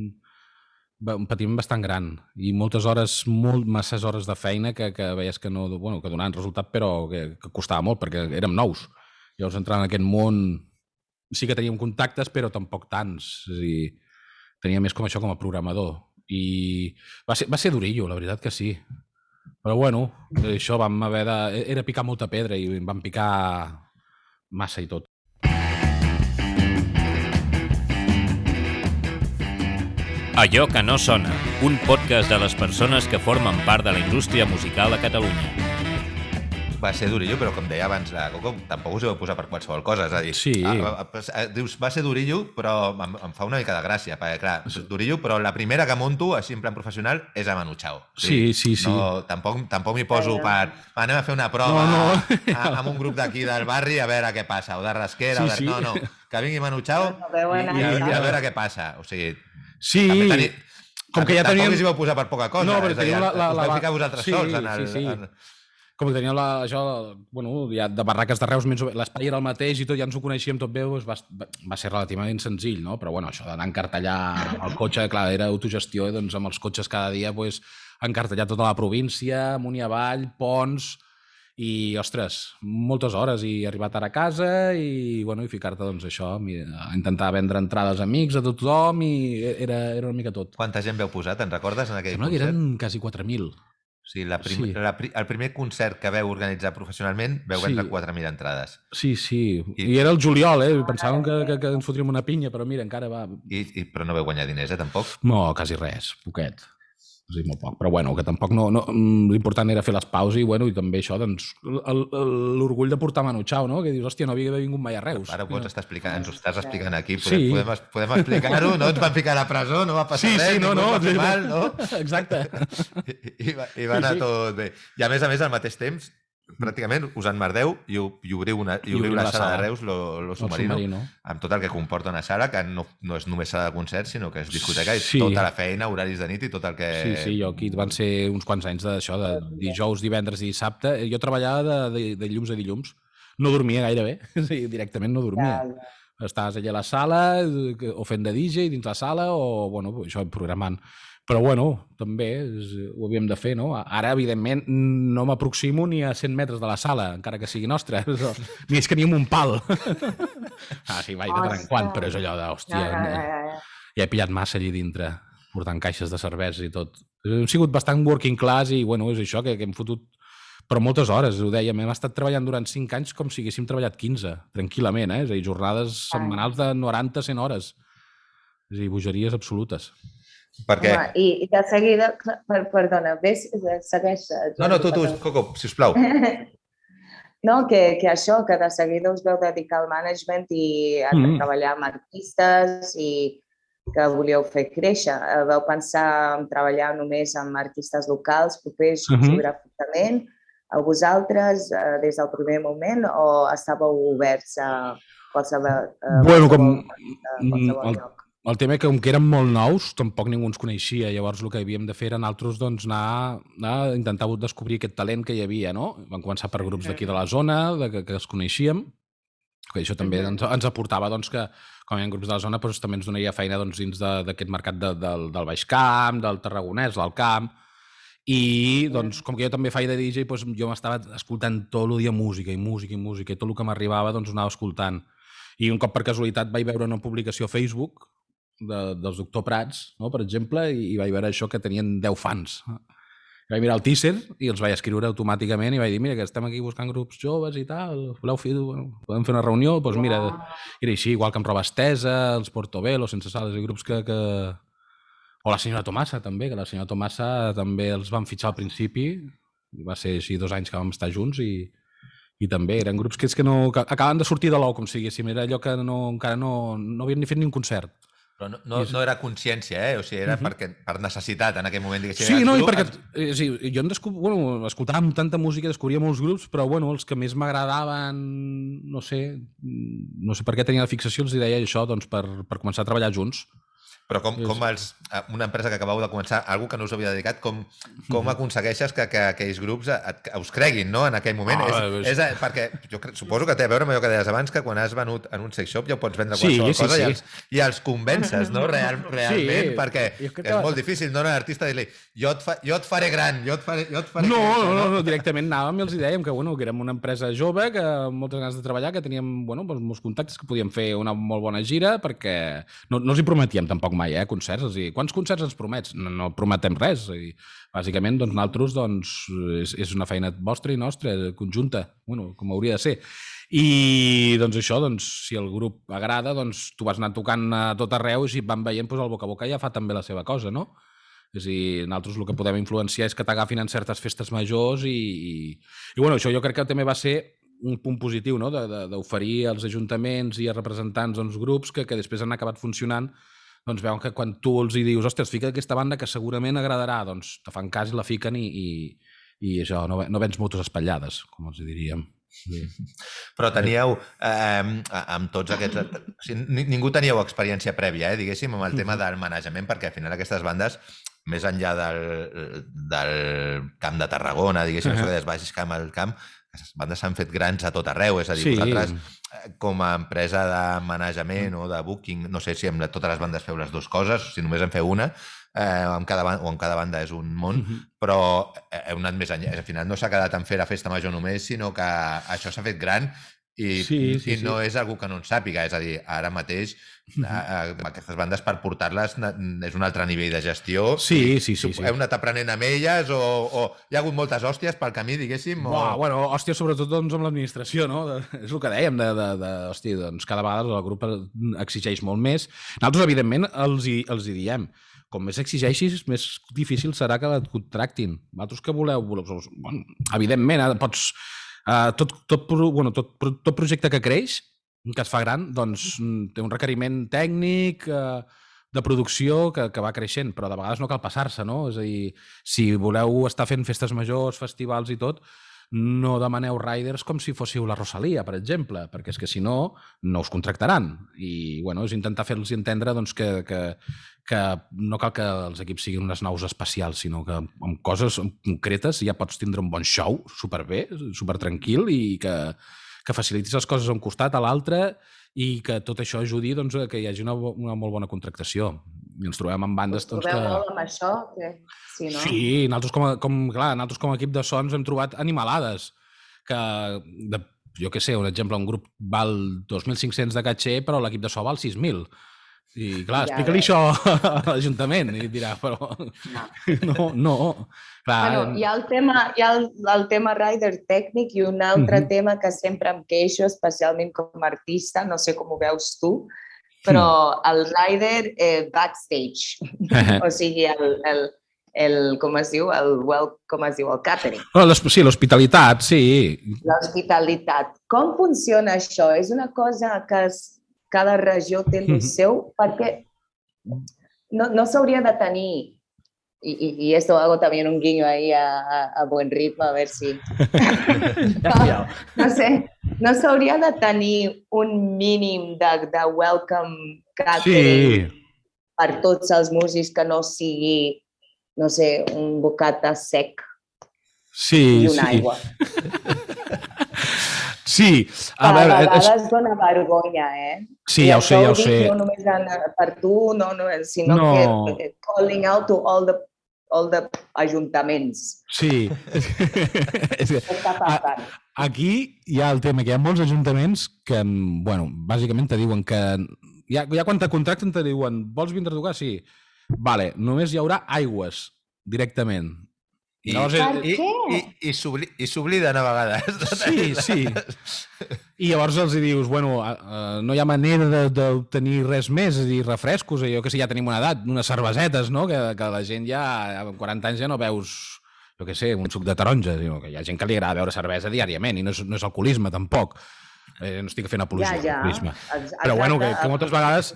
ah. un patiment bastant gran i moltes hores, molt, masses hores de feina que, que veies que no, bueno, que donaven resultat però que, que costava molt perquè érem nous. Llavors entrar en aquest món sí que teníem contactes però tampoc tants. És a dir, tenia més com això com a programador i va ser, va ser durillo, la veritat que sí. Però bueno, això vam haver de... Era picar molta pedra i em van picar massa i tot. Allò que no sona, un podcast de les persones que formen part de la indústria musical a Catalunya. Va ser durillo, però com deia abans la Coco, tampoc us heu posat per qualsevol cosa, és a dir, Sí. a, a, a, dius, va ser durillo, però em, em fa una mica de gràcia, perquè clar, és durillo, però la primera que monto, així en plan professional, és a Manu Chao. Sí, sí, sí. No, tampoc tampoc m'hi poso per... Va, anem a fer una prova No, no. a, amb un grup d'aquí del barri a veure què passa, o de Rasquera, Sí, o de... sí. No, no, que vingui Manu Chao No veu i, anar i, allà. i a veure què passa. O sigui, Sí, també teni... com que ja tampoc teníem... us hi vau posar per poca cosa. No, però és a dir, teníem la- la- us la- vau ficar vosaltres sí, sols en el... sí, sí. En... Com que teníem la, això, bueno, ja de barraques de Reus, l'espai era el mateix i tot, ja ens ho coneixíem tot bé, doncs va, va ser relativament senzill, no? Però bueno, això d'anar a encartellar el cotxe, clar, era autogestió, doncs amb els cotxes cada dia doncs, encartellar tota la província, amunt i avall, ponts, i, ostres, moltes hores, i arribar tard a casa i, bueno, i ficar-te, doncs, això, a intentar vendre entrades a amics, a tothom, i era, era una mica tot. Quanta gent veu posar, te'n recordes, en aquell Sembla que concert? eren quasi quatre mil. O sigui, la prim... Sí. la pri... el primer concert que veu organitzar professionalment veu vendre Sí. quatre mil entrades. Sí, sí. I- I era el juliol, eh? Pensàvem que, que, que ens fotríem una pinya, però mira, encara va... I, i, però no veu guanyar diners, eh, tampoc? No, quasi res, poquet. O sigui, molt poc. Però bueno, que tampoc no... no l'important era fer les pauses i, bueno, i també això, doncs, el- el- l'orgull de portar Manu Chao, no? Que dius, hòstia, no havia d'haver vingut mai a Reus. Ara ho pots estar explicant, ens ho estàs explicant aquí, Sí. podem, podem, podem explicar-ho, no ens van ficar a la presó, no va passar Sí, res, sí, no, ningú no. ens va fer mal, no? Exacte. I, i, va, i va anar Sí, sí. tot bé. I a més a més, al mateix temps, pràcticament us enmerdeu i, ho- i obriu, una, i obriu la, la sala de Reus, lo, lo El submarino, submarino. amb tot el que comporta una sala, que no, no és només sala de concerts, sinó que és discoteca, i Sí. tota la feina, horaris de nit i tot el que... Sí, sí, jo aquí van ser uns quants anys d'això, de dijous, divendres i dissabte. Jo treballava de, de, de llums a dilluns. No dormia gaire bé, sí, directament no dormia. Ja, ja. Estaves allà a la sala, eh, o fent de D J dins la sala, o, bueno, això, programant. Però, bueno, també és, ho havíem de fer, no? Ara, evidentment, no m'aproximo ni a cent metres de la sala, encara que sigui nostra. Ni és que ni amb un pal. Ah, sí, vaig de tant en quant, però és allò de, hòstia, Ja, ja, ja, ja. ja he pillat massa allí dintre, portant caixes de cervesa i tot. Hem sigut bastant working class i, bueno, és això, que, que hem fotut però moltes hores, ho dèiem, hem estat treballant durant cinc anys com si haguéssim treballat quinze, tranquil·lament, eh? És a dir, jornades setmanals de noranta a cent hores. És a dir, bogeries absolutes. Perquè... Home, i, I de seguida, per, perdona, ves, segueix. No, no, tu, tu, Coco, sisplau. No, que, que això, que de seguida us veu dedicar al management i a Mm. treballar amb artistes i que volíeu fer créixer? Vau pensar en treballar només amb artistes locals, propers Mhm. geogràficament, a vosaltres eh, des del primer moment, o estàveu oberts a qualsevol, a Bueno, com qualsevol, a mm, qualsevol el, lloc? el tema que com que érem molt nous, tampoc ningú ens coneixia. Llavors el que havíem de fer era nosaltres doncs, anar, anar a intentar descobrir aquest talent que hi havia, no? Vam començar per grups d'aquí de la zona, de que, que es coneixíem, que això també Mhm. ens, ens aportava doncs, que, com hi ha grups de la zona, doncs, també ens donaria feina doncs, dins de- d'aquest mercat de, del, del Baix Camp, del Tarragonès, del Camp, i doncs, com que jo també faig de D J, doncs, jo m'estava escoltant tot el dia música i música i música, i tot el que m'arribava doncs, ho anava escoltant. I un cop per casualitat vaig veure una publicació a Facebook de, dels Doctor Prats, no? Per exemple, i, i vaig veure això que tenien deu fans. I vaig mirar el teaser i els vaig escriure automàticament i vaig dir, mira, que estem aquí buscant grups joves i tal, voleu fer, bueno, podem fer una reunió? Doncs pues mira, era així, igual que amb Roba Estesa, els Portobello, Sense Sales, i grups que, que... O la senyora Tomassa, també, que la senyora Tomassa també els van fitxar al principi, i va ser així dos anys que vam estar junts, i, i també eren grups que, és que, no, que acaben de sortir de l'ou, com siguéssim, era allò que no, encara no, no havien ni fet ni un concert. Però no, no, no era consciència, eh? O sigui, era Mhm. perquè, per necessitat en aquell moment. Diguéssim, Sí, els no, i grups- perquè eh, sí, jo en descob... bueno, escoltava tanta música, descobria molts grups, però bueno, els que més m'agradaven, no sé, no sé per què tenia la fixació, els deia això, doncs per, per començar a treballar junts. Però com, com els, una empresa que acabeu de començar, algú que no us havia dedicat, com, com aconsegueixes que, que aquells grups et, us creguin, no?, en aquell moment? Ah, és, és- és, perquè jo cre- suposo que té a veure amb allò que deies abans, que quan has venut en un sex shop ja ho pots vendre Sí, qualsevol sí, cosa sí. i, els, i els convences, no?, Real, realment, perquè jo crec és que- molt difícil, no?, a l'artista dir-li jo, et fa, jo et faré gran, jo et faré, jo et faré No, créixer, no, no, no, directament anàvem i els hi dèiem que, bueno, que érem una empresa jove, que amb moltes ganes de treballar, que teníem, bueno, doncs, molts contactes, que podíem fer una molt bona gira, perquè no, no els hi prometíem tampoc mai, eh, concerts. Els dir, quants concerts ens promets? No, no prometem res. I, bàsicament, doncs, nosaltres, doncs, és, és una feina vostra i nostra, conjunta, bueno, com hauria de ser. I, doncs, això, doncs, si el grup agrada, doncs, tu vas anar tocant a tot arreu i si et van veient, doncs, el boca a boca ja fa també la seva cosa, no? És a dir, nosaltres el que podem influenciar és que t'agafin en certes festes majors i, i, i bueno, això jo crec que també va ser un punt positiu, no?, de- de- d'oferir als ajuntaments i a representants doncs, grups que, que després han acabat funcionant, doncs veuen que quan tu els hi dius, ostres, fica aquesta banda que segurament agradarà, doncs te fan cas i la fiquen i, i, i això, no, no vens motos espatllades, com els hi diríem. Sí. Però teníeu, eh, amb tots aquests... O sigui, ni- ningú teníeu experiència prèvia, eh, diguéssim, amb el tema del manejament, perquè al final aquestes bandes, més enllà del, del camp de Tarragona, diguéssim, Uh-huh. això que deies, Baix Camp al camp, aquestes bandes s'han fet grans a tot arreu, és a dir, Sí. vosaltres, eh, com a empresa de manejament o de booking, no sé si amb la- totes les bandes feu les dues coses, si només en feu una, eh, amb cada, ban- o amb cada banda és un món, Mhm. però heu anat més enllà. Al final no s'ha quedat en fer la festa major només, sinó que això s'ha fet gran i, Sí, sí, i sí. no és algú que no en sàpiga. És a dir, ara mateix Mhm. a, a, aquestes bandes per portar-les na- és un altre nivell de gestió. Sí, sí, sí, sí. Heu anat aprenent amb elles o, o hi ha hagut moltes hòsties pel camí, diguéssim? O... Buah, bueno, hòstia, sobretot doncs, amb l'administració, no? De, és el que dèiem, de, de, de, hòstia, doncs cada vegada el grup exigeix molt més. Nosaltres, evidentment, els hi, els hi diem, com més exigeixis, més difícil serà que et contractin. Vosaltres que voleu? voleu bueno, evidentment, eh, pots... Uh, tot, tot, pro- bueno, tot, pro- tot projecte que creix, que es fa gran, doncs mm, té un requeriment tècnic, uh, de producció que, que va creixent, però de vegades no cal passar-se, no? És a dir, si voleu estar fent festes majors, festivals i tot, no demaneu riders com si fóssiu la Rosalia, per exemple, perquè és que si no, no us contractaran. I bueno, és intentar fer-los entendre doncs, que, que, que no cal que els equips siguin unes naus espacials, sinó que amb coses concretes ja pots tindre un bon show, superbé, supertranquil, i que, que facilitis les coses a un costat, a l'altre, i que tot això ajudi doncs, a que hi hagi una, una molt bona contractació. I ens trobem amb bandes... Us Doncs, trobeu que... molt amb això? Que... Sí, no? Sí, nosaltres com, a, com, clar, nosaltres com a equip de sons hem trobat animalades que, de, jo què sé, un exemple, un grup val dos mil cinc-cents de caché, però l'equip de so val sis mil. I clar, Ja explica-li ves. això a l'Ajuntament i dirà, però No. no, no. Clar, Bueno, hi ha el tema, hi ha el, el tema rider tècnic i un altre Mhm. tema que sempre em queixo, especialment com a artista, no sé com ho veus tu, però el rider eh, backstage, o sigui, el, el, el, com es diu, el, well, com es diu, el catering, Però l'hos- sí, l'hospitalitat, sí. l'hospitalitat. Com funciona això? És una cosa que es, cada regió té el Mhm. seu? Perquè no, no s'hauria de tenir, y, y, y esto hago también un guiño ahí a, a, a buen ritmo, a ver si... no, no sé, no s'hauria de tenir un mínim de, de welcome catering sí. per tots els músics que no sigui, no sé, un bocata sec sí, i una sí. aigua. Sí, a, a veure... A vegades és... dona vergonya, eh? Sí, ja ho sé, ja ho sé. No només per tu, no, no, sinó no. que calling out to all the, all the ajuntaments. Sí. Està passant. Aquí hi ha el tema que hi ha molts ajuntaments que, bueno, bàsicament te diuen que... Ja, ja quan te contracten te diuen vols vindre a tocar? Sí. Vale, només hi haurà aigües directament. I, llavors, i, i, i, i s'obliden a vegades. Sí, sí. I llavors els dius, bueno, uh, no hi ha manera de, de tenir res més, és a dir, refrescos, jo que sé, ja tenim una edat, unes cervesetes, no? Que, que la gent ja, amb quaranta anys ja no veus, jo que sé, un suc de taronja, sinó que hi ha gent que li agrada beure cervesa diàriament i no és, no és alcoholisme, tampoc. Eh, no estic fent apologia ja, ja. alcoholisme. Exacte. Però bueno, que, que moltes vegades...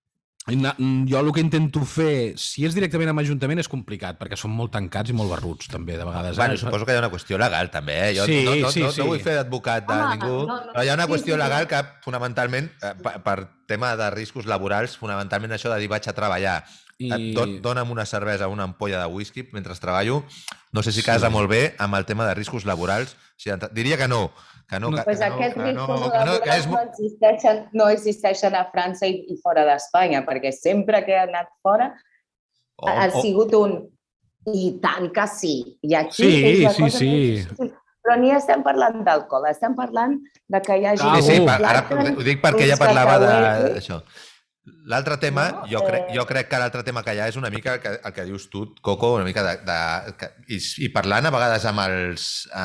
Jo el que intento fer, si és directament amb Ajuntament, és complicat, perquè són molt tancats i molt barruts, també, de vegades. Bueno, suposo que hi ha una qüestió legal, també. Eh? Jo sí, no, no, sí, no, sí. no vull fer d'advocat de ah, ningú, no, no, però hi ha una qüestió sí, sí, legal que, fonamentalment, per, per tema de riscos laborals, fonamentalment això de dir vaig a treballar, I... et dona'm una cervesa o una ampolla de whisky mentre treballo, no sé si casa sí. molt bé amb el tema de riscos laborals. O sigui, diria que no. Que no, no, que, pues que aquests no, riscos no, laborals que és... no, existeixen, no existeixen a França i, i fora d'Espanya, perquè sempre que he anat fora oh, ha oh. sigut un i tant que sí. I aquí sí, és la sí, cosa sí. més... Però ni estem parlant d'alcohol, estem parlant de que hi hagi... Ah, sí, sí, ara ho dic perquè ella parlava d'això. L'altre tema, no, jo, crec, jo crec que l'altre tema que hi ha és una mica el que, el que dius tu, Coco, una mica de... de i, I parlant a vegades amb els...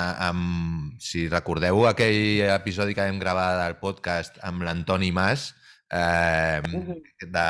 Amb, si recordeu aquell episodi que vam gravar del podcast amb l'Antoni Mas, eh, de,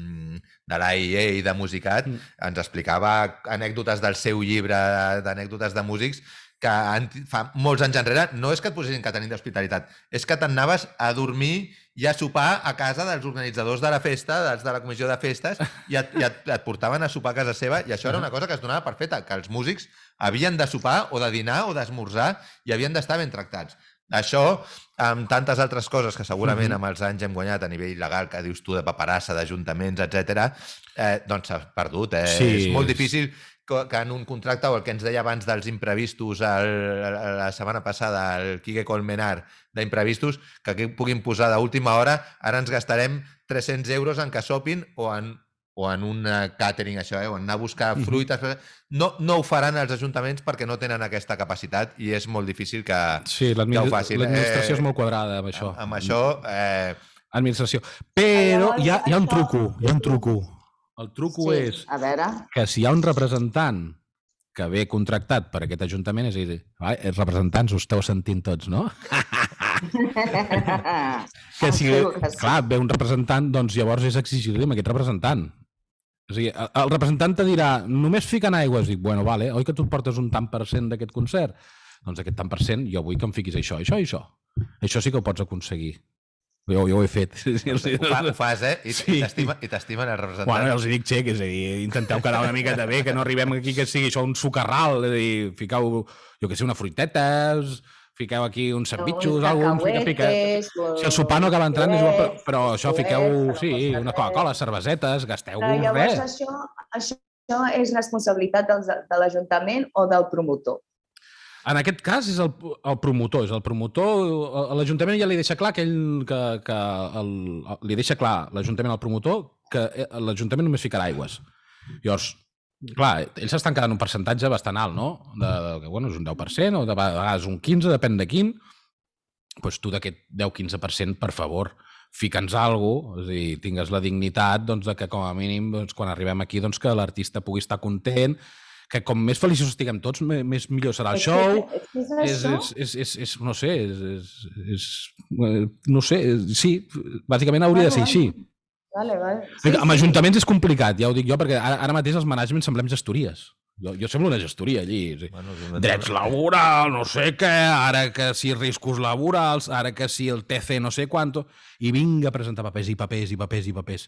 de l'A I E i de Musicat, ens explicava anècdotes del seu llibre d'anècdotes de músics que fa molts anys enrere no és que et posessin que tenint d'hospitalitat, és que t'anaves a dormir i a sopar a casa dels organitzadors de la festa, dels de la comissió de festes, i et, i et, et portaven a sopar a casa seva, i això era una cosa que es donava per feta, que els músics havien de sopar o de dinar o d'esmorzar i havien d'estar ben tractats. Això, amb tantes altres coses que segurament amb els anys hem guanyat a nivell legal, que dius tu, de paperassa, d'ajuntaments, etcètera, eh, doncs s'ha perdut. Eh? Sí. És molt difícil que en un contracte, o el que ens deia abans dels imprevistos el, la setmana passada, el Quique Colmenar d'imprevistos, que aquí puguin posar d'última hora, ara ens gastarem tres-cents euros en que sopin o en, o en un catering, això, eh? o en anar a buscar fruites. No, no ho faran els ajuntaments perquè no tenen aquesta capacitat i és molt difícil que, sí, que ho facin. L'administració eh, és molt quadrada amb això. Amb, amb això... Eh... Administració. Però hi ha, hi ha un truco, hi ha un truco. El truco sí, és a veure. que si hi ha un representant que ve contractat per aquest ajuntament, és a dir, els representants ho esteu sentint tots, no? que si, clar, ve un representant, doncs llavors és exigir-li amb aquest representant. O sigui, el representant te dirà, només fiquen aigües. Dic, bueno, vale, oi que tu portes un tant per cent d'aquest concert? Doncs aquest tant per cent jo vull que em fiquis això, això i això. Això sí que ho pots aconseguir. Jo, jo ho he fet. Ho, fa, ho fas, eh? I, sí. i t'estimen el representant. Bueno, els dic xec, és a dir, intenteu quedar una miqueta bé, que no arribem aquí que sigui això un socarral, és a dir, fiqueu, jo que sé, una fruiteta, fiqueu aquí uns sandvitxos, alguna cosa, fica, fica... Si el sopar no acaba entrant, és igual, però això fiqueu, sí, una Coca-Cola, cervesetes, gasteu-vos res. Llavors això, això és responsabilitat de l'Ajuntament o del promotor? En aquest cas és el, el promotor, és el promotor, l'Ajuntament ja li deixa clar que ell, que, que el, li deixa clar l'Ajuntament al promotor que l'Ajuntament només ficarà aigües. Llavors, clar, ells s'estan quedant un percentatge bastant alt, no? De, de, bueno, és un deu per cent o de vegades un quinze, depèn de quin. Doncs tu d'aquest deu quinze per cent, per favor, fica'ns alguna cosa, és a dir, tingues la dignitat doncs, de que com a mínim doncs, quan arribem aquí doncs, que l'artista pugui estar content, que com més feliços estiguem tots, més millor serà el show. És, és, és, és, és, no sé, és, és, és, no sé, sí, bàsicament hauria de ser així. Vale, vale. Sí, amb ajuntaments és complicat, ja ho dic jo, perquè ara, ara mateix els managements semblem gestories. Jo, jo semblo una gestoria allí. Bueno, drets laborals, no sé què, ara que si riscos laborals, ara que si el T C no sé quanto, i vinga a presentar papers i papers i papers i papers.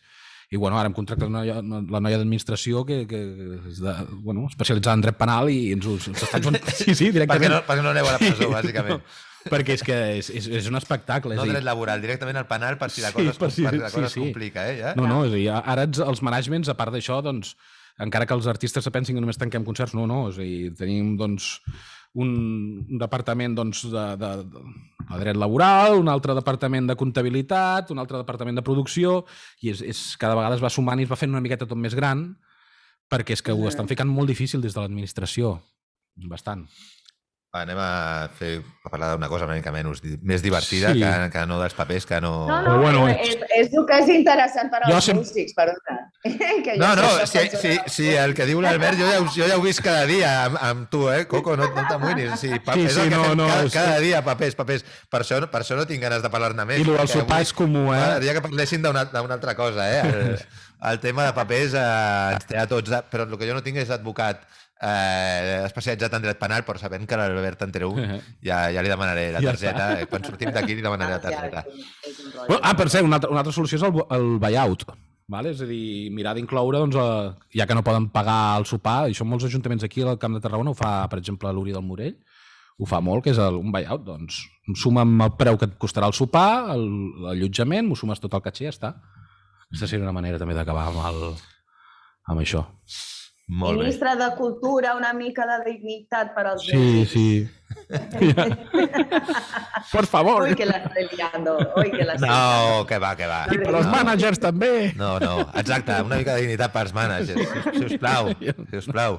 I bueno, ara hem contractat una, la noia d'administració que, que és de, bueno, especialitzada en dret penal i ens ho ens està jugant... Sí, sí, directament. Perquè no, perquè no aneu a la presó, bàsicament. No, perquè és que és, és, és un espectacle. No és dret laboral, directament al penal per si la cosa, sí, es, si, la cosa sí, es complica, eh? Ja? No, no, és a dir, ara els managements, a part d'això, doncs, encara que els artistes se pensin que només tanquem concerts, no, no, és a dir, tenim, doncs, un departament doncs, de, de, de dret laboral, un altre departament de comptabilitat, un altre departament de producció, i és, és, cada vegada es va sumant i es va fent una miqueta tot més gran, perquè és que ho estan ficant molt difícil des de l'administració. Bastant. Va, anem a, fer, a parlar d'una cosa una mica menys, més divertida, sí. que, que no dels papers, que no... No, no, bueno, és, és el que és interessant per als sem... músics, per una. No, no, si, si, si el que diu l'Albert, jo, ja, jo ja ho he vist cada dia amb, amb tu, eh, Coco, no, no t'amoïnis. Sí, sí, sí, no, no, cada, és... cada dia papers, papers. Per això, per això no tinc ganes de parlar-ne més. I el del sopar és comú, eh? M'agradaria que parlessin d'una altra cosa, eh? El, el tema de papers eh, ens té a tots, però el que jo no tinc és advocat Eh, especialitzat en dret penal, però sabent que l'Albert Anterú ja, ja li demanaré la targeta. Ja quan sortim d'aquí li demanaré la targeta. Bueno, ah, per cert, una altra, una altra solució és el, el buyout. Vale? És a dir, mirar d'incloure, doncs, eh, ja que no poden pagar el sopar, i això molts ajuntaments aquí al Camp de Tarragona ho fa, per exemple, l'Uri del Morell, ho fa molt, que és el, un buyout. Doncs, suma'm el preu que et costarà el sopar, l'allotjament, m'ho sumes tot el caché i ja està. Aquesta seria una manera també d'acabar amb, el, amb això. Molt Ministre bé. De Cultura, una mica de dignitat per als sí, músics. Sí, sí. Por favor. Ui, que la estoy liando. Ui, que la no, que va, que va. I per als no. managers també. No, no, exacte, una mica de dignitat per als managers. Si us plau, si us plau.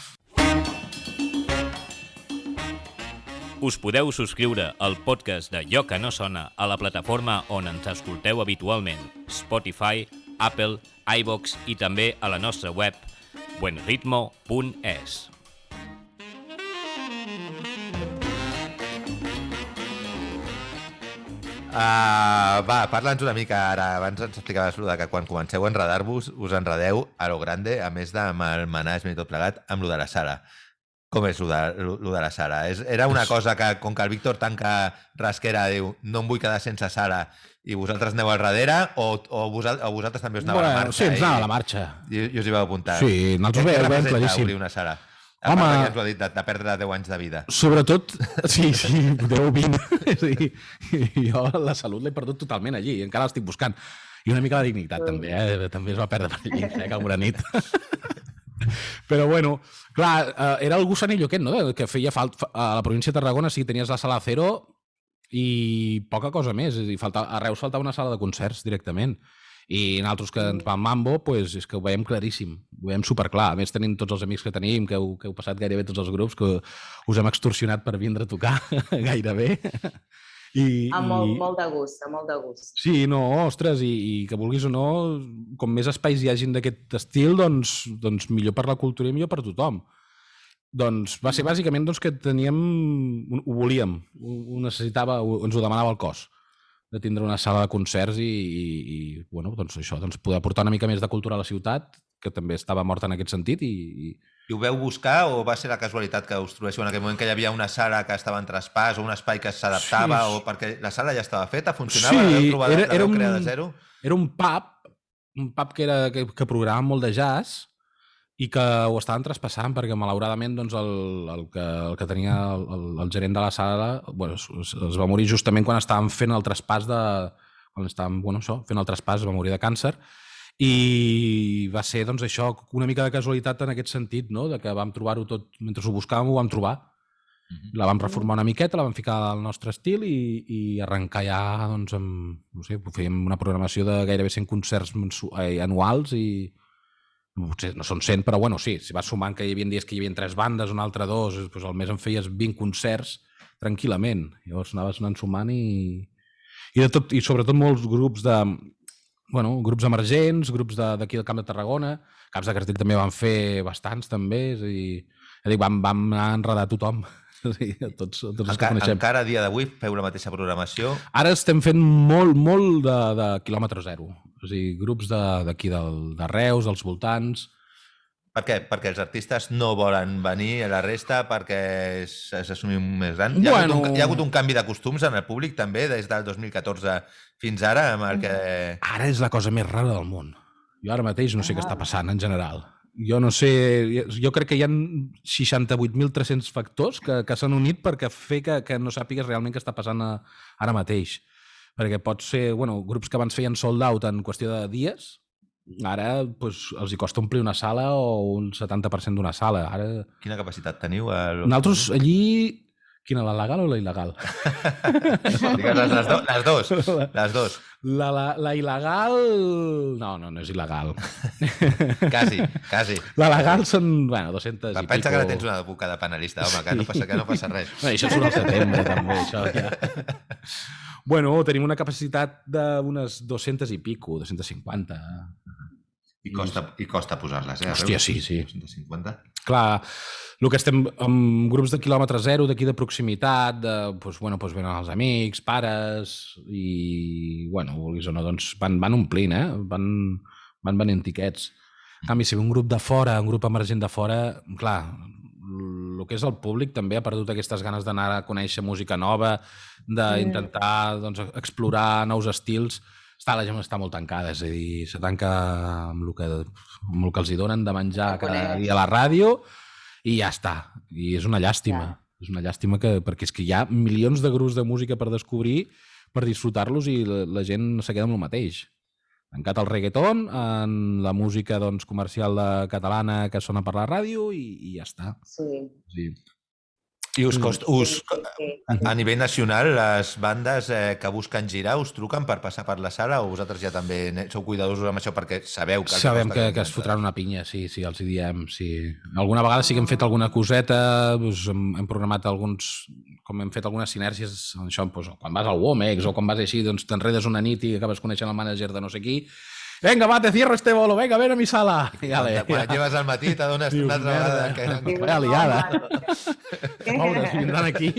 Us podeu subscriure al podcast de Jo que no sona a la plataforma on ens escolteu habitualment, Spotify, Apple, iVoox i també a la nostra web buen ritmo punt es. Uh, va, parla'ns una mica ara. Abans ens explicaves que quan comenceu a enredar-vos, us enredeu a lo grande, a més de amb el management i tot plegat, amb lo de la sala. Com és lo de, lo, lo de la sala? És, era una cosa que, com que el Víctor tanca rasquera, diu, no em vull quedar sense sala, i vosaltres aneu al darrere, o, o, vosaltres, o vosaltres també us aneu bueno, a la marxa? Sí, ens anava a la marxa. I, i us hi vau apuntar. Sí, nosaltres veiem veiem claríssim. Obrir una sala. A Home, part que ens ho ha dit, de, de perdre deu anys de vida. Sobretot, sí, sí, deu, vint. És a dir, jo la salut l'he perdut totalment allí, encara l'estic buscant. I una mica de dignitat, també, eh? També es va perdre per allí, eh? Que alguna nit. Però bueno, clar, era el gusanillo aquest, no? Que feia falta a la província de Tarragona, sí, tenies la sala Cero i poca cosa més. És a dir, falta, a Reus faltava una sala de concerts directament. I nosaltres que ens vam mambo, pues, és que ho veiem claríssim, ho veiem superclar. A més, tenim tots els amics que tenim, que heu, que heu passat gairebé tots els grups, que us hem extorsionat per vindre a tocar gairebé. I, amb molt, i... molt de gust, amb molt de gust. Sí, no, ostres, i, i que vulguis o no, com més espais hi hagin d'aquest estil, doncs, doncs millor per la cultura i millor per tothom. Doncs va ser bàsicament doncs, que teníem, ho volíem, ho necessitava, ho, ens ho demanava el cos, de tindre una sala de concerts i, i, i bueno, doncs això, doncs poder aportar una mica més de cultura a la ciutat, que també estava morta en aquest sentit. I, i... I ho veu buscar o va ser la casualitat que us trobéssiu en aquell moment que hi havia una sala que estava en traspàs o un espai que s'adaptava, sí. O perquè la sala ja estava feta, funcionava, sí, l'heu trobat, era, era l'heu un, creat de zero? Era un pub, un pub que, era, que, que programava molt de jazz i que ho estaven traspassant perquè malauradament doncs, el, el, que, el que tenia el, el, el gerent de la sala bueno, es, es va morir justament quan estàvem fent el traspàs de... quan estàvem bueno, això, fent el traspàs, va morir de càncer. I va ser, doncs, això, una mica de casualitat en aquest sentit, no? De que vam trobar-ho tot, mentre ho buscàvem, ho vam trobar. Mm-hmm. La vam reformar una miqueta, la vam ficar al nostre estil i, i arrencar ja, doncs, amb, no sé, fèiem una programació de gairebé cent concerts anuals i potser no són cent, però bueno, sí, si vas sumant que hi havia dies que hi havia tres bandes, un altre dos, doncs al mes en feies vint concerts tranquil·lament. Llavors anaves anant sumant i, i, de tot, i sobretot molts grups de... Bueno, grups emergents, grups d'aquí del Camp de Tarragona, Caps de Cartell també van fer bastants, també, és a dir, és a dir vam, vam anar a enredar tothom, és a dir, tots, tots els encara, que coneixem. Encara a dia d'avui feu la mateixa programació? Ara estem fent molt, molt de, de quilòmetre zero, és a dir, grups d'aquí de, de Reus, dels voltants. Per què? Perquè els artistes no volen venir a la resta perquè s'assumim més gran? Hi ha, bueno... hagut un, hi ha hagut un canvi de costums en el públic també des del dos mil catorze fins ara? Amb el que... Ara és la cosa més rara del món. Jo ara mateix no sé què està passant en general. Jo no sé, jo crec que hi ha seixanta-vuit mil tres-cents factors que, que s'han unit perquè fer que, que no sàpigues realment què està passant a, ara mateix. Perquè pot ser, bueno, grups que abans feien sold out en qüestió de dies, ara pues, els hi costa omplir una sala o un setanta per cent d'una sala. Ara... Quina capacitat teniu? A Nosaltres allí... Quina, la legal o la il·legal? Digues les, les, do, les dos. Les dos. La, la, la il·legal... No, no, no és il·legal. Quasi, quasi. La legal són, bueno, dos-centes i Pensa pico. que ara tens una boca de panelista, home, que no passa, que no passa res. Bueno, això surt al setembre, també, això ja. Bueno, tenim una capacitat d'unes dos-centes i pico, dos-cents cinquanta. I costa, i costa posar-les, eh? Hòstia, sí, sí. dos-cents cinquanta. Clar, el que estem amb grups de quilòmetre zero, d'aquí de proximitat, de, doncs, bueno, doncs venen els amics, pares, i, bueno, vulguis o no, doncs van, van omplint, eh? Van, van venent tiquets. En canvi, si ve un grup de fora, un grup emergent de fora, clar, el que és el públic també ha perdut aquestes ganes d'anar a conèixer música nova, d'intentar doncs, explorar nous estils. Està, la gent està molt tancada, és a dir, se tanca amb el que, amb el que els hi donen de menjar cada dia a la ràdio i ja està. I és una llàstima. Ja. És una llàstima que, perquè és que hi ha milions de grups de música per descobrir, per disfrutar-los i la, la gent se queda amb el mateix. Tancat el reggaeton, en la música doncs, comercial de catalana que sona per la ràdio i, i ja està. Sí. Sí. I us costa, us, a nivell nacional, les bandes eh, que busquen girar us truquen per passar per la sala o vosaltres ja també sou cuidadosos amb això perquè sabeu que... Sabem que, que es fotran una pinya, sí, sí, els hi diem, sí. Alguna vegada sí que hem fet alguna coseta, doncs hem, hem programat alguns, com hem fet algunes sinèrcies, això, doncs, quan vas al Womex o quan vas així, doncs t'enredes una nit i acabes coneixent el mànager de no sé qui. Venga, va, te cierro este bolo, venga, ven a mi sala. I ja, quan quan et lleves al matí t'adones una altra vegada que eren... Vaya liada. Pobres, vindran aquí.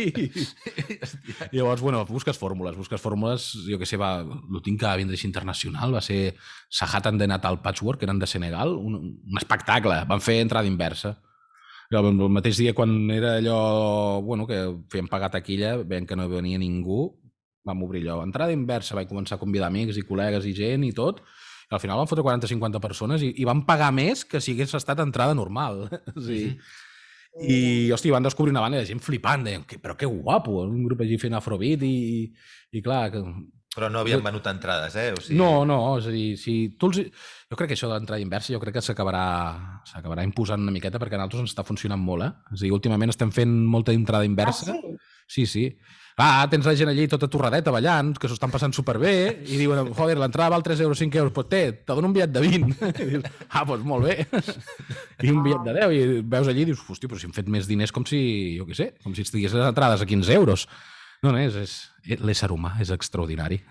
I llavors, bueno, busques fórmules, busques fórmules, jo què sé, va, el tinc que vindre així internacional, va ser Sahatan de Natal Patchwork, que eren de Senegal, un, un espectacle, van fer entrada inversa. El mateix dia, quan era allò, bueno, que feien pagar taquilla, veient que no venia ningú, vam obrir allò. Entrada inversa, vaig començar a convidar amics i col·legues i gent i tot, i al final van fotre quaranta o cinquanta persones i, i van pagar més que si hagués estat entrada normal. Sí. Mm-hmm. I, hòstia, van descobrir una banda de gent flipant, deien, però que guapo, un grup allí fent afrobeat i, i clar... Que... Però no havien venut entrades, eh? O sigui... No, no, és a dir, si tu els... jo crec que això de l'entrada inversa jo crec que s'acabarà s'acabarà imposant una miqueta perquè a nosaltres ens està funcionant molt, eh? És a dir, últimament estem fent molta entrada inversa. Ah, sí? Sí, sí. Ah, tens la gent allí tota torradeta ballant, que s'ho estan passant superbé, i diuen, joder, l'entrada val tres euros, cinc euros, pues té, te dono un bitllet de vint. I dius, ah, doncs molt bé. I un bitllet de deu, i veus allí i dius, hosti, però si hem fet més diners com si, jo què sé, com si estigués les entrades a quinze euros. No, no, és, és l'ésser humà és extraordinari.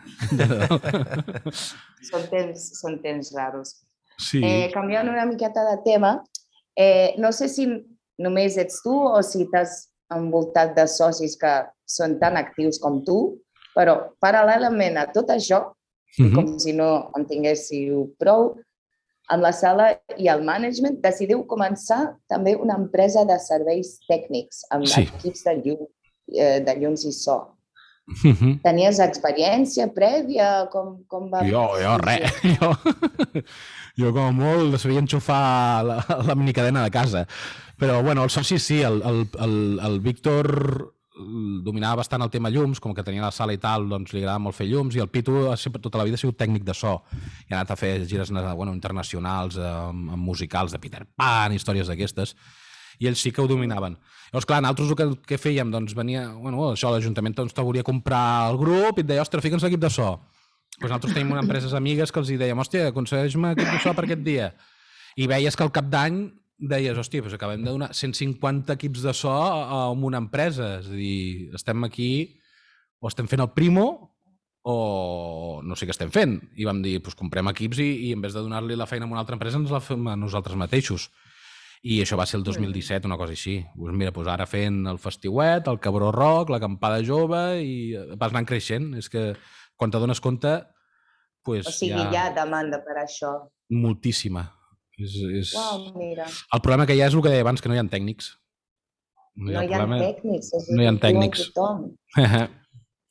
Són temps, són temps raros. Sí. Eh, canviant una miqueta de tema, eh, no sé si només ets tu o si t'has envoltat de socis que són tan actius com tu, però paral·lelament a tot això, mm-hmm. com si no en tinguéssiu prou, amb la sala i el management decidiu començar també una empresa de serveis tècnics amb sí. equips de, llum, de llums i so. Mm-hmm. Tenies experiència prèvia? Com, com va... Jo, jo, res. Jo, jo com a molt sabia enxufar la, la minicadena de casa. Però, bueno, el soci sí, el, el, el, el Víctor dominava bastant el tema llums, com que tenia la sala i tal, doncs li agradava molt fer llums, i el Pitu sempre, tota la vida ha sigut tècnic de so. I ha anat a fer gires bueno, internacionals, amb, amb musicals de Peter Pan, històries d'aquestes, i ells sí que ho dominaven. Llavors, clar, nosaltres el que, que fèiem, doncs venia, bueno, això, l'Ajuntament doncs, te volia comprar el grup i et deia, ostres, fica'ns l'equip de so. Doncs nosaltres tenim unes empreses amigues que els dèiem, hòstia, aconsegueix-me equip de so per aquest dia. I veies que al cap d'any deies, hòstia, doncs acabem de donar cent cinquanta equips de so a una empresa. És a dir, estem aquí o estem fent el primo o no sé què estem fent. I vam dir, doncs comprem equips i, i en vez de donar-li la feina a una altra empresa ens la fem a nosaltres mateixos. I això va ser el dos mil disset, una cosa així. Pues mira, doncs ara fent el festiuet, el cabró rock, l'acampada jove i vas anant creixent. És que quan te dones compte... Pues, o sigui, hi ha... hi ha demanda per això. Moltíssima. És, és... Uau, mira. El problema que hi ha és el que deia abans, que no hi ha tècnics. No hi ha, no hi ha problema... tècnics. És no hi ha tècnics.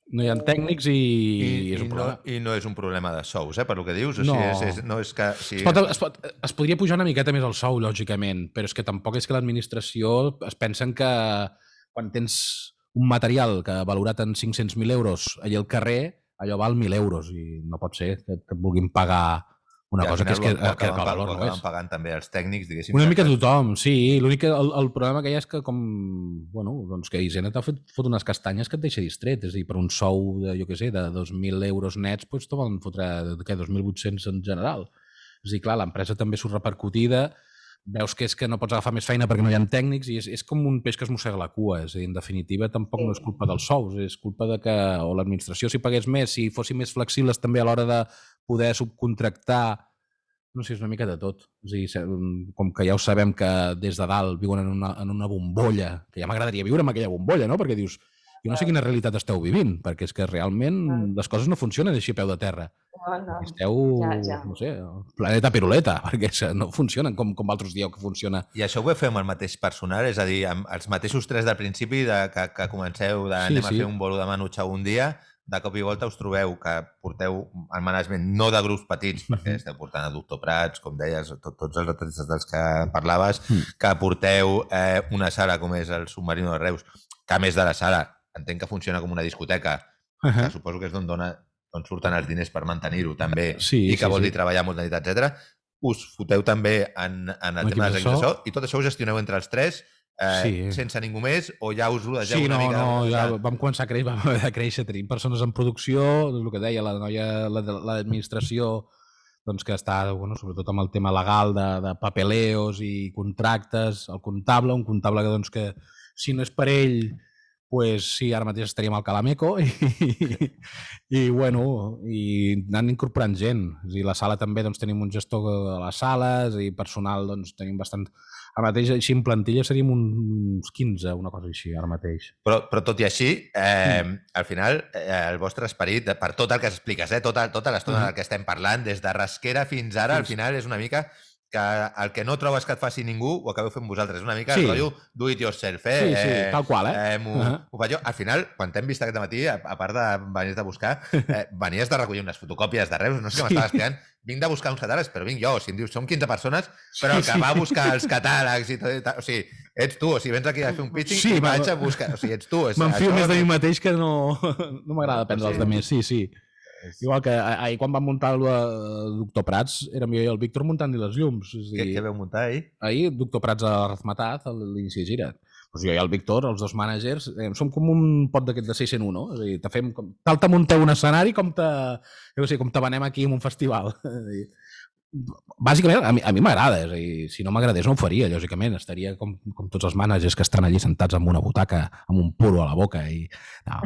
No hi ha tècnics i, I, és un i, no, problema. I no és un problema de sous, eh, per lo que dius. O No. sigui, és, és, no és que... Si... Es, pot, es, pot, es podria pujar una miqueta més el sou, lògicament, però és que tampoc és que l'administració es pensen que quan tens un material que valorat en cinc-cents mil euros allà al carrer, allò val mil euros i no pot ser que, que et vulguin pagar una I cosa que és que, ho, ho que, que el acaben, valor ho no és. acaben pagant també els tècnics, diguéssim. Una mica tothom, sí. L'únic que el, el problema que hi ha és que com, bueno, doncs que Hisenda t'ha fet, fot unes castanyes que et deixa distret. És a dir, per un sou de, jo què sé, de dos mil euros nets, doncs te volen fotre què, dos mil vuit-cents en general. És a dir, clar, l'empresa també surt repercutida, veus que és que no pots agafar més feina perquè no hi ha tècnics i és, és com un peix que es mossega la cua. És a dir, en definitiva, tampoc no és culpa dels sous, és culpa de que o l'administració si pagués més, si fossin més flexibles també a l'hora de poder subcontractar. No sé, és una mica de tot. És a dir, com que ja ho sabem que des de dalt viuen en una, en una bombolla, que ja m'agradaria viure en aquella bombolla, no? Perquè dius, jo no sé quina realitat esteu vivint, perquè és que realment les coses no funcionen així a peu de terra. No, no. Esteu, ja, ja. no sé, planeta piruleta, perquè no funcionen com, com vosaltres dieu que funciona. I això ho heu fet amb el mateix personal? És a dir, amb els mateixos tres del principi de que, que comenceu de Sí, anem sí. a fer un bolo de manutxa un dia, de cop i volta us trobeu que porteu el management no de grups petits, perquè esteu portant a Doctor Prats, com deies, tot, tots els artistes dels que parlaves, que porteu eh, una sala com és el Submarino de Reus, que a més de la sala entenc que funciona com una discoteca, Uh que -huh. suposo que és d'on dona, d'on surten els diners per mantenir-ho també, Sí, i que sí, vol sí. dir treballar molta nit, etcètera. Us foteu també en, en el Un tema equip dels de equips de so. so, i tot això ho gestioneu entre els tres, eh, Sí. sense ningú més, o ja us ho deixeu Sí, una no, mica... no, ja organitzat? vam començar a créixer, vam haver de créixer, tenim persones en producció, és el que deia, la noia, la- l'administració, doncs que està, bueno, sobretot amb el tema legal de, de papeleos i contractes, el comptable, un comptable que, doncs, que si no és per ell, pues sí, ara mateix estaríem al Calameco i, i, i bueno, i anant incorporant gent. És a dir, la sala també, doncs, tenim un gestor de les sales i personal, doncs, tenim bastant... Ara mateix, així en plantilla, seríem uns quinze, una cosa així, ara mateix. Però, però tot i així, eh, mm. al final, eh, el vostre esperit, per tot el que expliques, eh, tota, tota l'estona Mm. del que estem parlant, des de Rasquera fins ara, al final és una mica que el que no trobes que et faci ningú ho acabeu fent vosaltres. És una mica Sí. el rotllo do it yourself, eh? Sí, sí, eh, tal qual, eh? eh m'ho, Uh -huh. ho faig jo. Al final, quan t'hem vist aquest matí, a, a part de venir-te a buscar, eh, venies de recollir unes fotocòpies de Reus, no sé què Sí. m'estaves explicant, vinc de buscar uns catàlegs, però vinc jo, si em dius, som quinze persones, però el que Sí, va a sí. buscar els catàlegs i tot, i tal, o sigui, ets tu, o sigui, vens aquí a fer un pitching Sí, i ma- vaig a buscar, o sigui, ets tu. és- M'enfio això- més de mi mateix que no, no m'agrada prendre Sí. els altres. Sí, sí. Igual que ah- ahir quan vam muntar el eh, Doctor Prats, érem jo i el Víctor muntant-li les llums. És a Què, dir, què veu muntar ahir? ahir, Doctor Prats a Razmataz, a l'inici de gira. Doncs jo i el Víctor, els dos mànagers, eh, som com un pot d'aquest de seiscents u, no? És a dir, te fem com, tal te munteu un escenari com te, jo què sé, com te venem aquí en un festival. És a dir, bàsicament, a mi, a mi m'agrada, és a dir, si no m'agradés no ho faria, lògicament, estaria com, com tots els mànagers que estan allí sentats amb una butaca, amb un puro a la boca i... No.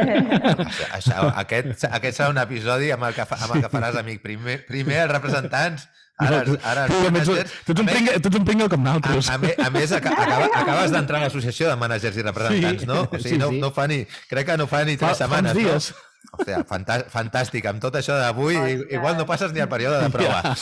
Això, això, aquest, aquest serà un episodi amb el que, fa, amb el que faràs amic. Primer, primer els representants, ara, els- ara els Tu, ets, managers... tu, ets un A més- pringue, tu ets un pringue com A, nosaltres. a, més, a més, aca- acaba, acabes d'entrar a l'associació de managers i representants, Sí, no? O sigui, sí, no, sí. no fa ni... Crec que no fa ni tres Fa- fa uns setmanes, dies. no? O sigui, fantà- fantàstic. Amb tot això d'avui, Ostres. igual no passes ni al període de prova.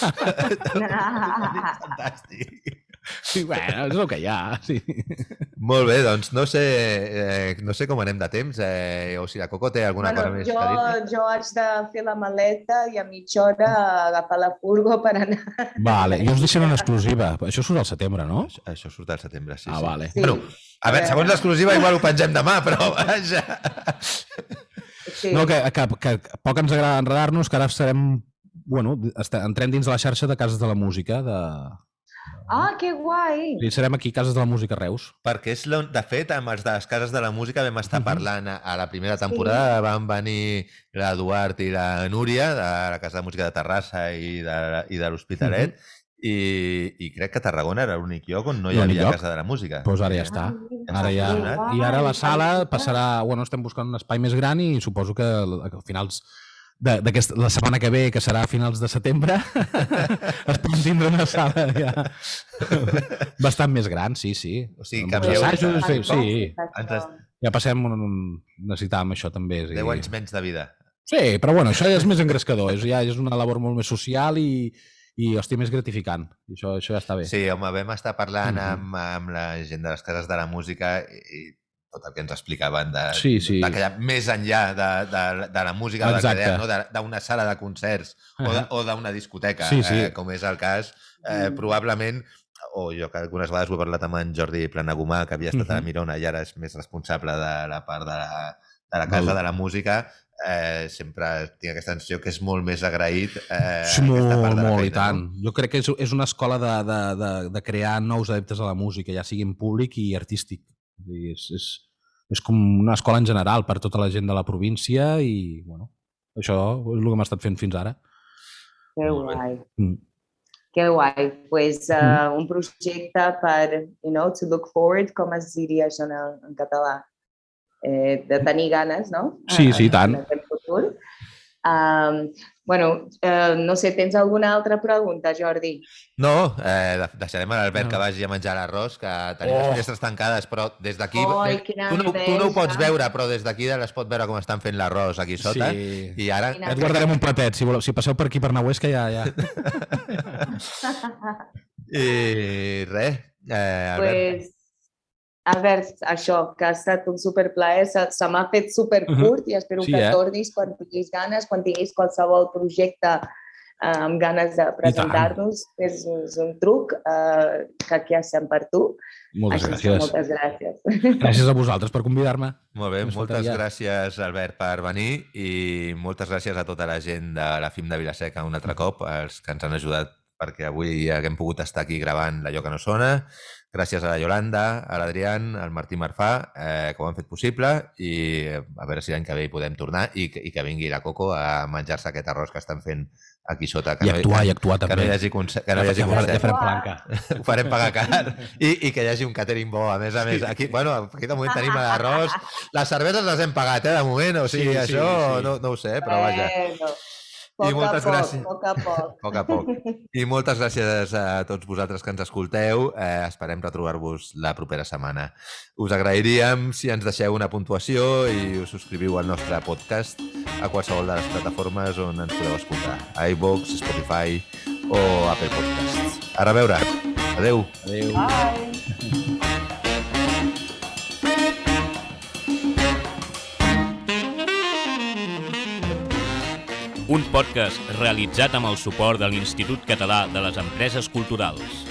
Fantàstic. Sí, bueno, és el que hi ha. Sí. Molt bé, doncs no sé, eh, no sé com anem de temps, eh, o si la Coco té alguna Bueno, cosa més jo, que dir. jo haig de fer la maleta i a mitja hora agafar la furgo per anar. Vale, jo us deixaré una exclusiva. Això surt al setembre, no? Això, això surt al setembre, sí. Ah, sí. vale. Sí. Bueno, a veure, segons l'exclusiva igual ho pengem demà, però vaja. Sí. No, que, que, que poc ens agrada enredar-nos, que ara serem... Bueno, est- entrem dins de la xarxa de Cases de la Música. De... Ah, que guai! I serem aquí, Cases de la Música Reus. Perquè és, l'on- de fet, amb els de les cases de la música vam estar parlant a, a la primera temporada, van venir l'Eduard i la Núria, de la Casa de Música de Terrassa i de, i de l'Hospitalet, i, i crec que Tarragona era l'únic lloc on no hi L'únic havia lloc. Casa de la Música. Doncs ara ja està. Ah, Ara ja... funcionat. I ara la sala passarà... Bueno, estem buscant un espai més gran i suposo que a finals de, d'aquesta, la setmana que ve, que serà a finals de setembre, esperem tindre una sala ja bastant més gran, sí, sí. O sigui, Amb els canvieu- assajos, sí, sí. Entres- Ja passem... Un, un, necessitàvem això també. Sí. deu anys menys de vida. Sí, però bueno, això ja és més engrescador. És, ja és una labor molt més social i, i hòstia, més gratificant. I això, això ja està bé. Sí, home, vam estar parlant Mhm. amb, amb la gent de les cases de la música i tot el que ens explicaven de, sí, sí. de que hi ha més enllà de, de, de la música, exacte, no? d'una sala de concerts uh-huh. o d'una discoteca, sí, sí. Eh, com és el cas, eh, mm. probablement, o jo que algunes vegades ho he parlat amb en Jordi Planagumà, que havia estat uh-huh. a la Mirona i ara és més responsable de la part de la, de la casa Val. de la música, Eh, sempre tinc aquesta sensació que és molt més agraït eh, sí, molt, aquesta part de la molt, feina. I tant. No? Jo crec que és, és una escola de, de, de, de crear nous adeptes a la música, ja sigui en públic i artístic. És, és, és com una escola en general per tota la gent de la província i bueno, això és el que hem estat fent fins ara. Que guai. Mm. Que guai. Pues, uh, mm. un projecte per, you know, to look forward, com es diria això en, en català? Eh, de tenir ganes, no? Sí, sí, tant. En aquest futur. Um, bueno, uh, no sé, tens alguna altra pregunta, Jordi? No, eh, deixarem a l'Albert no. que vagi a menjar l'arròs, que tenim oh. les finestres tancades, però des d'aquí... Oh, tu, no, tu no ho pots veure, però des d'aquí es pot veure com estan fent l'arròs aquí sota. Sí. I ara... Ja et guardarem un platet, si, voleu, si passeu per aquí per Nahuesca ja... ja. I res, eh, Albert... Pues... Albert, això, que ha estat un superplaer, se, se m'ha fet supercurt uh-huh. i espero sí, que eh? tornis quan tinguis ganes, quan tinguis qualsevol projecte eh, amb ganes de presentar-nos. És, és un truc eh, que aquí estem per tu. Moltes Així gràcies. Que moltes gràcies. Gràcies a vosaltres per convidar-me. Molt bé, moltes gràcies, Albert, per venir i moltes gràcies a tota la gent de la F I M de Vila-seca un altre cop, els que ens han ajudat perquè avui haguem pogut estar aquí gravant Allò que no sona. Gràcies a la Yolanda, a l'Adrián, al Martí Marfà, eh, que ho han fet possible i a veure si l'any que ve hi podem tornar i, i que vingui la Coco a menjar-se aquest arròs que estan fent aquí sota. Que I actuar, no, i actuar també. Que no hi hagi concert. Que no hi hagi concert. Ja farem palanca. Ho farem pagar car i, i que hi hagi un catering bo. A més a més, aquí, bueno, aquí de moment tenim l'arròs. Les cerveses les hem pagat, eh, de moment. O sigui, sí, això sí, sí. No, no ho sé, però vaja. Bueno. Poc I moltes a poc, gràcies. poc a poc. Poc a poc. I moltes gràcies a tots vosaltres que ens escolteu. Eh, esperem retrobar-vos la propera setmana. Us agrairíem si ens deixeu una puntuació i us subscriviu al nostre podcast a qualsevol de les plataformes on ens podeu escoltar. iVoox, Spotify o Apple Podcasts. A reveure. Adéu. Adéu. Bye. Un podcast realitzat amb el suport de l'Institut Català de les Empreses Culturals.